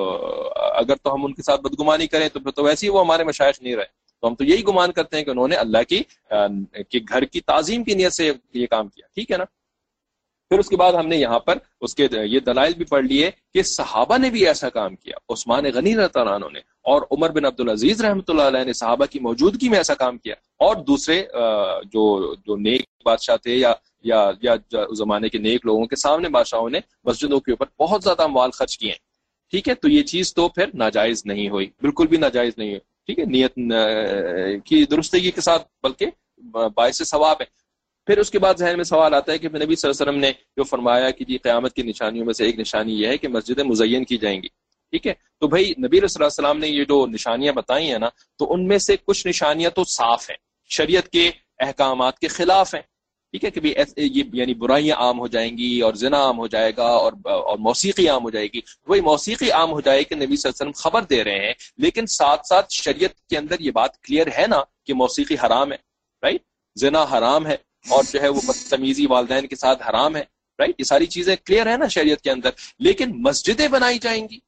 اگر تو ہم ان کے ساتھ بدگمانی کریں تو پھر تو ویسے ہی وہ ہمارے مشائخ نہیں رہے. تو ہم تو یہی گمان کرتے ہیں کہ انہوں نے اللہ کی گھر کی تعظیم کی نیت سے یہ کام کیا، ٹھیک ہے نا. پھر اس کے بعد ہم نے یہاں پر اس کے یہ دلائل بھی پڑھ لیے کہ صحابہ نے بھی ایسا کام کیا. عثمان غنی رضی اللہ عنہ نے اور عمر بن عبدالعزیز رحمۃ اللہ علیہ نے صحابہ کی موجودگی میں ایسا کام کیا، اور دوسرے جو نیک بادشاہ تھے یا زمانے کے نیک لوگوں کے سامنے بادشاہوں نے مسجدوں کے اوپر بہت زیادہ اموال خرچ کیے ہیں. ٹھیک ہے، تو یہ چیز تو پھر ناجائز نہیں ہوئی، بالکل بھی ناجائز نہیں ہوئی. ٹھیک ہے، نیت کی درستگی کے ساتھ بلکہ باعث ثواب ہے. پھر اس کے بعد ذہن میں سوال آتا ہے کہ نبی صلی اللہ علیہ وسلم نے جو فرمایا کہ جی قیامت کی نشانیوں میں سے ایک نشانی یہ ہے کہ مسجدیں مزین کی جائیں گی. ٹھیک ہے، تو بھائی نبی صلی اللہ علیہ وسلم نے یہ جو نشانیاں بتائی ہیں نا، تو ان میں سے کچھ نشانیاں تو صاف ہیں، شریعت کے احکامات کے خلاف ہیں. ٹھیک ہے، کہ یہ یعنی برائیاں عام ہو جائیں گی اور زنا عام ہو جائے گا اور موسیقی عام ہو جائے گی. وہی موسیقی عام ہو جائے کہ نبی صلی اللہ علیہ وسلم خبر دے رہے ہیں، لیکن ساتھ ساتھ شریعت کے اندر یہ بات کلیئر ہے نا کہ موسیقی حرام ہے، رائٹ، زنا حرام ہے، اور جو ہے وہ بدتمیزی والدین کے ساتھ حرام ہے، رائٹ. یہ ساری چیزیں کلیئر ہے نا شریعت کے اندر. لیکن مسجدیں بنائی جائیں گی،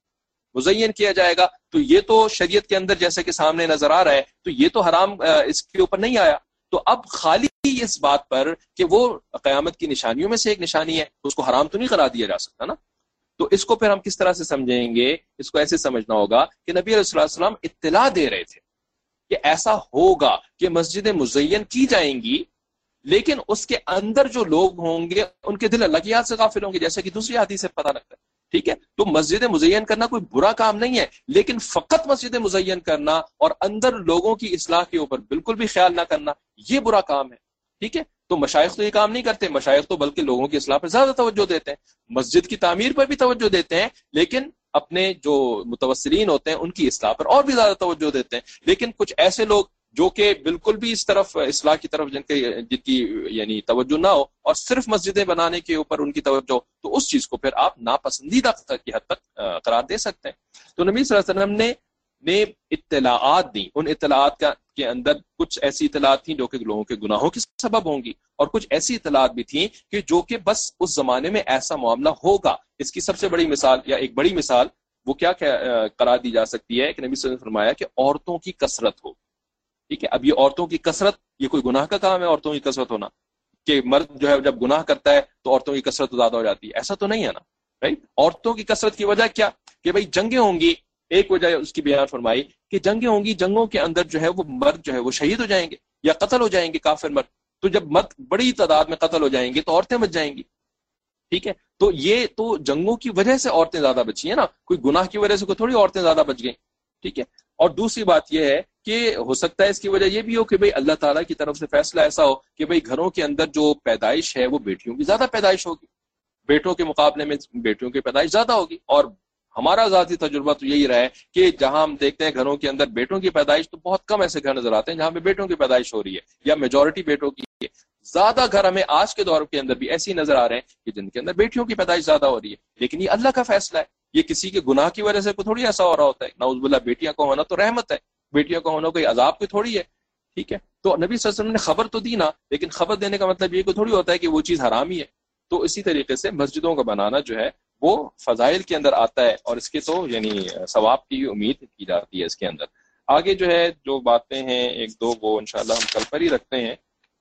مزین کیا جائے گا، تو یہ تو شریعت کے اندر جیسے کہ سامنے نظر آ رہا ہے، تو یہ تو حرام اس کے اوپر نہیں آیا. تو اب خالی اس بات پر کہ وہ قیامت کی نشانیوں میں سے ایک نشانی ہے، اس کو حرام تو نہیں قرار دیا جا سکتا نا. تو اس کو پھر ہم کس طرح سے سمجھیں گے؟ اس کو ایسے سمجھنا ہوگا کہ نبی علیہ الصلوۃ والسلام اطلاع دے رہے تھے کہ ایسا ہوگا کہ مسجدیں مزین کی جائیں گی، لیکن اس کے اندر جو لوگ ہوں گے ان کے دل اللہ کی یاد سے غافل ہوں گے، جیسے کہ دوسری حدیث سے پتہ لگتا ہے. ٹھیک ہے، تو مسجد مزین کرنا کوئی برا کام نہیں ہے، لیکن فقط مسجد مزین کرنا اور اندر لوگوں کی اصلاح کے اوپر بالکل بھی خیال نہ کرنا، یہ برا کام ہے. ٹھیک ہے، تو مشائخ تو یہ کام نہیں کرتے، مشائخ تو بلکہ لوگوں کی اصلاح پر زیادہ توجہ دیتے ہیں، مسجد کی تعمیر پر بھی توجہ دیتے ہیں، لیکن اپنے جو متوسلین ہوتے ہیں ان کی اصلاح پر اور بھی زیادہ توجہ دیتے ہیں. لیکن کچھ ایسے لوگ جو کہ بالکل بھی اس طرف اصلاح کی طرف جن کی یعنی توجہ نہ ہو اور صرف مسجدیں بنانے کے اوپر ان کی توجہ، تو اس چیز کو پھر آپ ناپسندیدہ کی حد تک قرار دے سکتے ہیں. تو نبی صلی اللہ علیہ وسلم نے اطلاعات دی، ان اطلاعات کے اندر کچھ ایسی اطلاعات تھیں جو کہ لوگوں کے گناہوں کے سبب ہوں گی، اور کچھ ایسی اطلاعات بھی تھیں کہ جو کہ بس اس زمانے میں ایسا معاملہ ہوگا. اس کی سب سے بڑی مثال یا ایک بڑی مثال وہ کیا قرار دی جا سکتی ہے کہ نبی صلی اللہ علیہ وسلم نے فرمایا کہ عورتوں کی کثرت ہو. ٹھیک ہے، اب یہ عورتوں کی کثرت یہ کوئی گناہ کا کام ہے؟ عورتوں کی کثرت ہونا کہ مرد جو ہے جب گناہ کرتا ہے تو عورتوں کی کثرت زیادہ ہو جاتی ہے؟ ایسا تو نہیں ہے نا، رائٹ. عورتوں کی کثرت کی وجہ کیا کہ بھئی جنگیں ہوں گی. ایک وجہ اس کی بیان فرمائی کہ جنگیں ہوں گی، جنگوں کے اندر جو ہے وہ مرد جو ہے وہ شہید ہو جائیں گے یا قتل ہو جائیں گے، کافر مرد. تو جب مرد بڑی تعداد میں قتل ہو جائیں گے تو عورتیں بچ جائیں گی. ٹھیک ہے، تو یہ تو جنگوں کی وجہ سے عورتیں زیادہ بچی ہیں نا، کوئی گناہ کی وجہ سے کوئی تھوڑی عورتیں زیادہ بچ گئیں. ٹھیک ہے، اور دوسری بات یہ ہے کہ ہو سکتا ہے اس کی وجہ یہ بھی ہو کہ بھئی اللہ تعالیٰ کی طرف سے فیصلہ ایسا ہو کہ بھئی گھروں کے اندر جو پیدائش ہے وہ بیٹیوں کی زیادہ پیدائش ہوگی، بیٹوں کے مقابلے میں بیٹیوں کی پیدائش زیادہ ہوگی. اور ہمارا ذاتی تجربہ تو یہی رہا ہے کہ جہاں ہم دیکھتے ہیں گھروں کے اندر بیٹوں کی پیدائش، تو بہت کم ایسے گھر نظر آتے ہیں جہاں پہ بیٹوں کی پیدائش ہو رہی ہے یا میجورٹی بیٹوں کی ہے. زیادہ گھر ہمیں آج کے دور کے اندر بھی ایسے نظر آ رہے ہیں کہ جن کے اندر بیٹیوں کی پیدائش زیادہ ہو رہی ہے. لیکن یہ اللہ کا فیصلہ ہے، یہ کسی کے گناہ کی وجہ سے کوئی تھوڑی ایسا ہو رہا ہوتا ہے. نعوذ باللہ، بیٹیاں کو ہونا تو رحمت ہے، بیٹیوں کا ہونا کوئی عذاب کوئی تھوڑی ہے. ٹھیک ہے، تو نبی صلی اللہ علیہ وسلم نے خبر تو دی نا، لیکن خبر دینے کا مطلب یہ کوئی تھوڑی ہوتا ہے کہ وہ چیز حرام ہی ہے. تو اسی طریقے سے مسجدوں کا بنانا جو ہے وہ فضائل کے اندر آتا ہے، اور اس کے تو یعنی ثواب کی امید کی جاتی ہے اس کے اندر. آگے جو ہے جو باتیں ہیں ایک دو وہ انشاءاللہ ہم کل پر ہی رکھتے ہیں.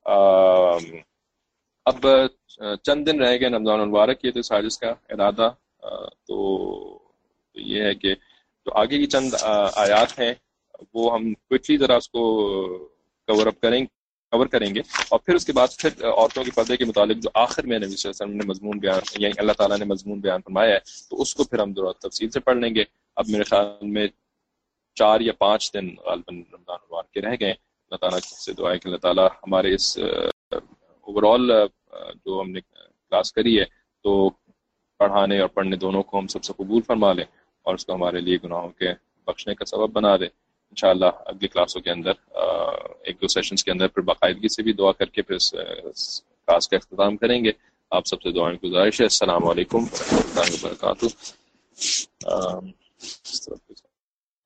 اب چند دن رہ گئے رمضان المبارک کی، تو سازش کا ارادہ تو یہ ہے کہ جو آگے کی چند آیات ہیں وہ ہم کوئکلی ذرا اس کو کور کریں گے، اور پھر اس کے بعد پھر عورتوں کے پردے کے متعلق جو آخر میں نبی صلی اللہ علیہ وسلم نے مضمون بیان یعنی اللہ تعالیٰ نے مضمون بیان فرمایا ہے، تو اس کو پھر ہم ذرا تفصیل سے پڑھ لیں گے. اب میرے خیال میں 4 یا 5 دن غالباً رمضان المبارک کے رہ گئے. اللہ تعالیٰ سے دعا ہے کہ اللہ تعالیٰ ہمارے اس اوور آل جو ہم نے کلاس کری ہے تو پڑھانے اور پڑھنے دونوں کو ہم سب سے قبول فرما لیں، اور اس کو ہمارے لیے گناہوں کے بخشنے کا سبب بنا دے. انشاءاللہ اگلی کلاسوں کے اندر 1-2 سیشنز کے اندر پھر باقاعدگی سے بھی دعا کر کے پھر اس کلاس کا اختتام کریں گے. آپ سب سے دعائیں گزارش ہے. السلام علیکم ورحمۃ اللہ وبرکاتہ.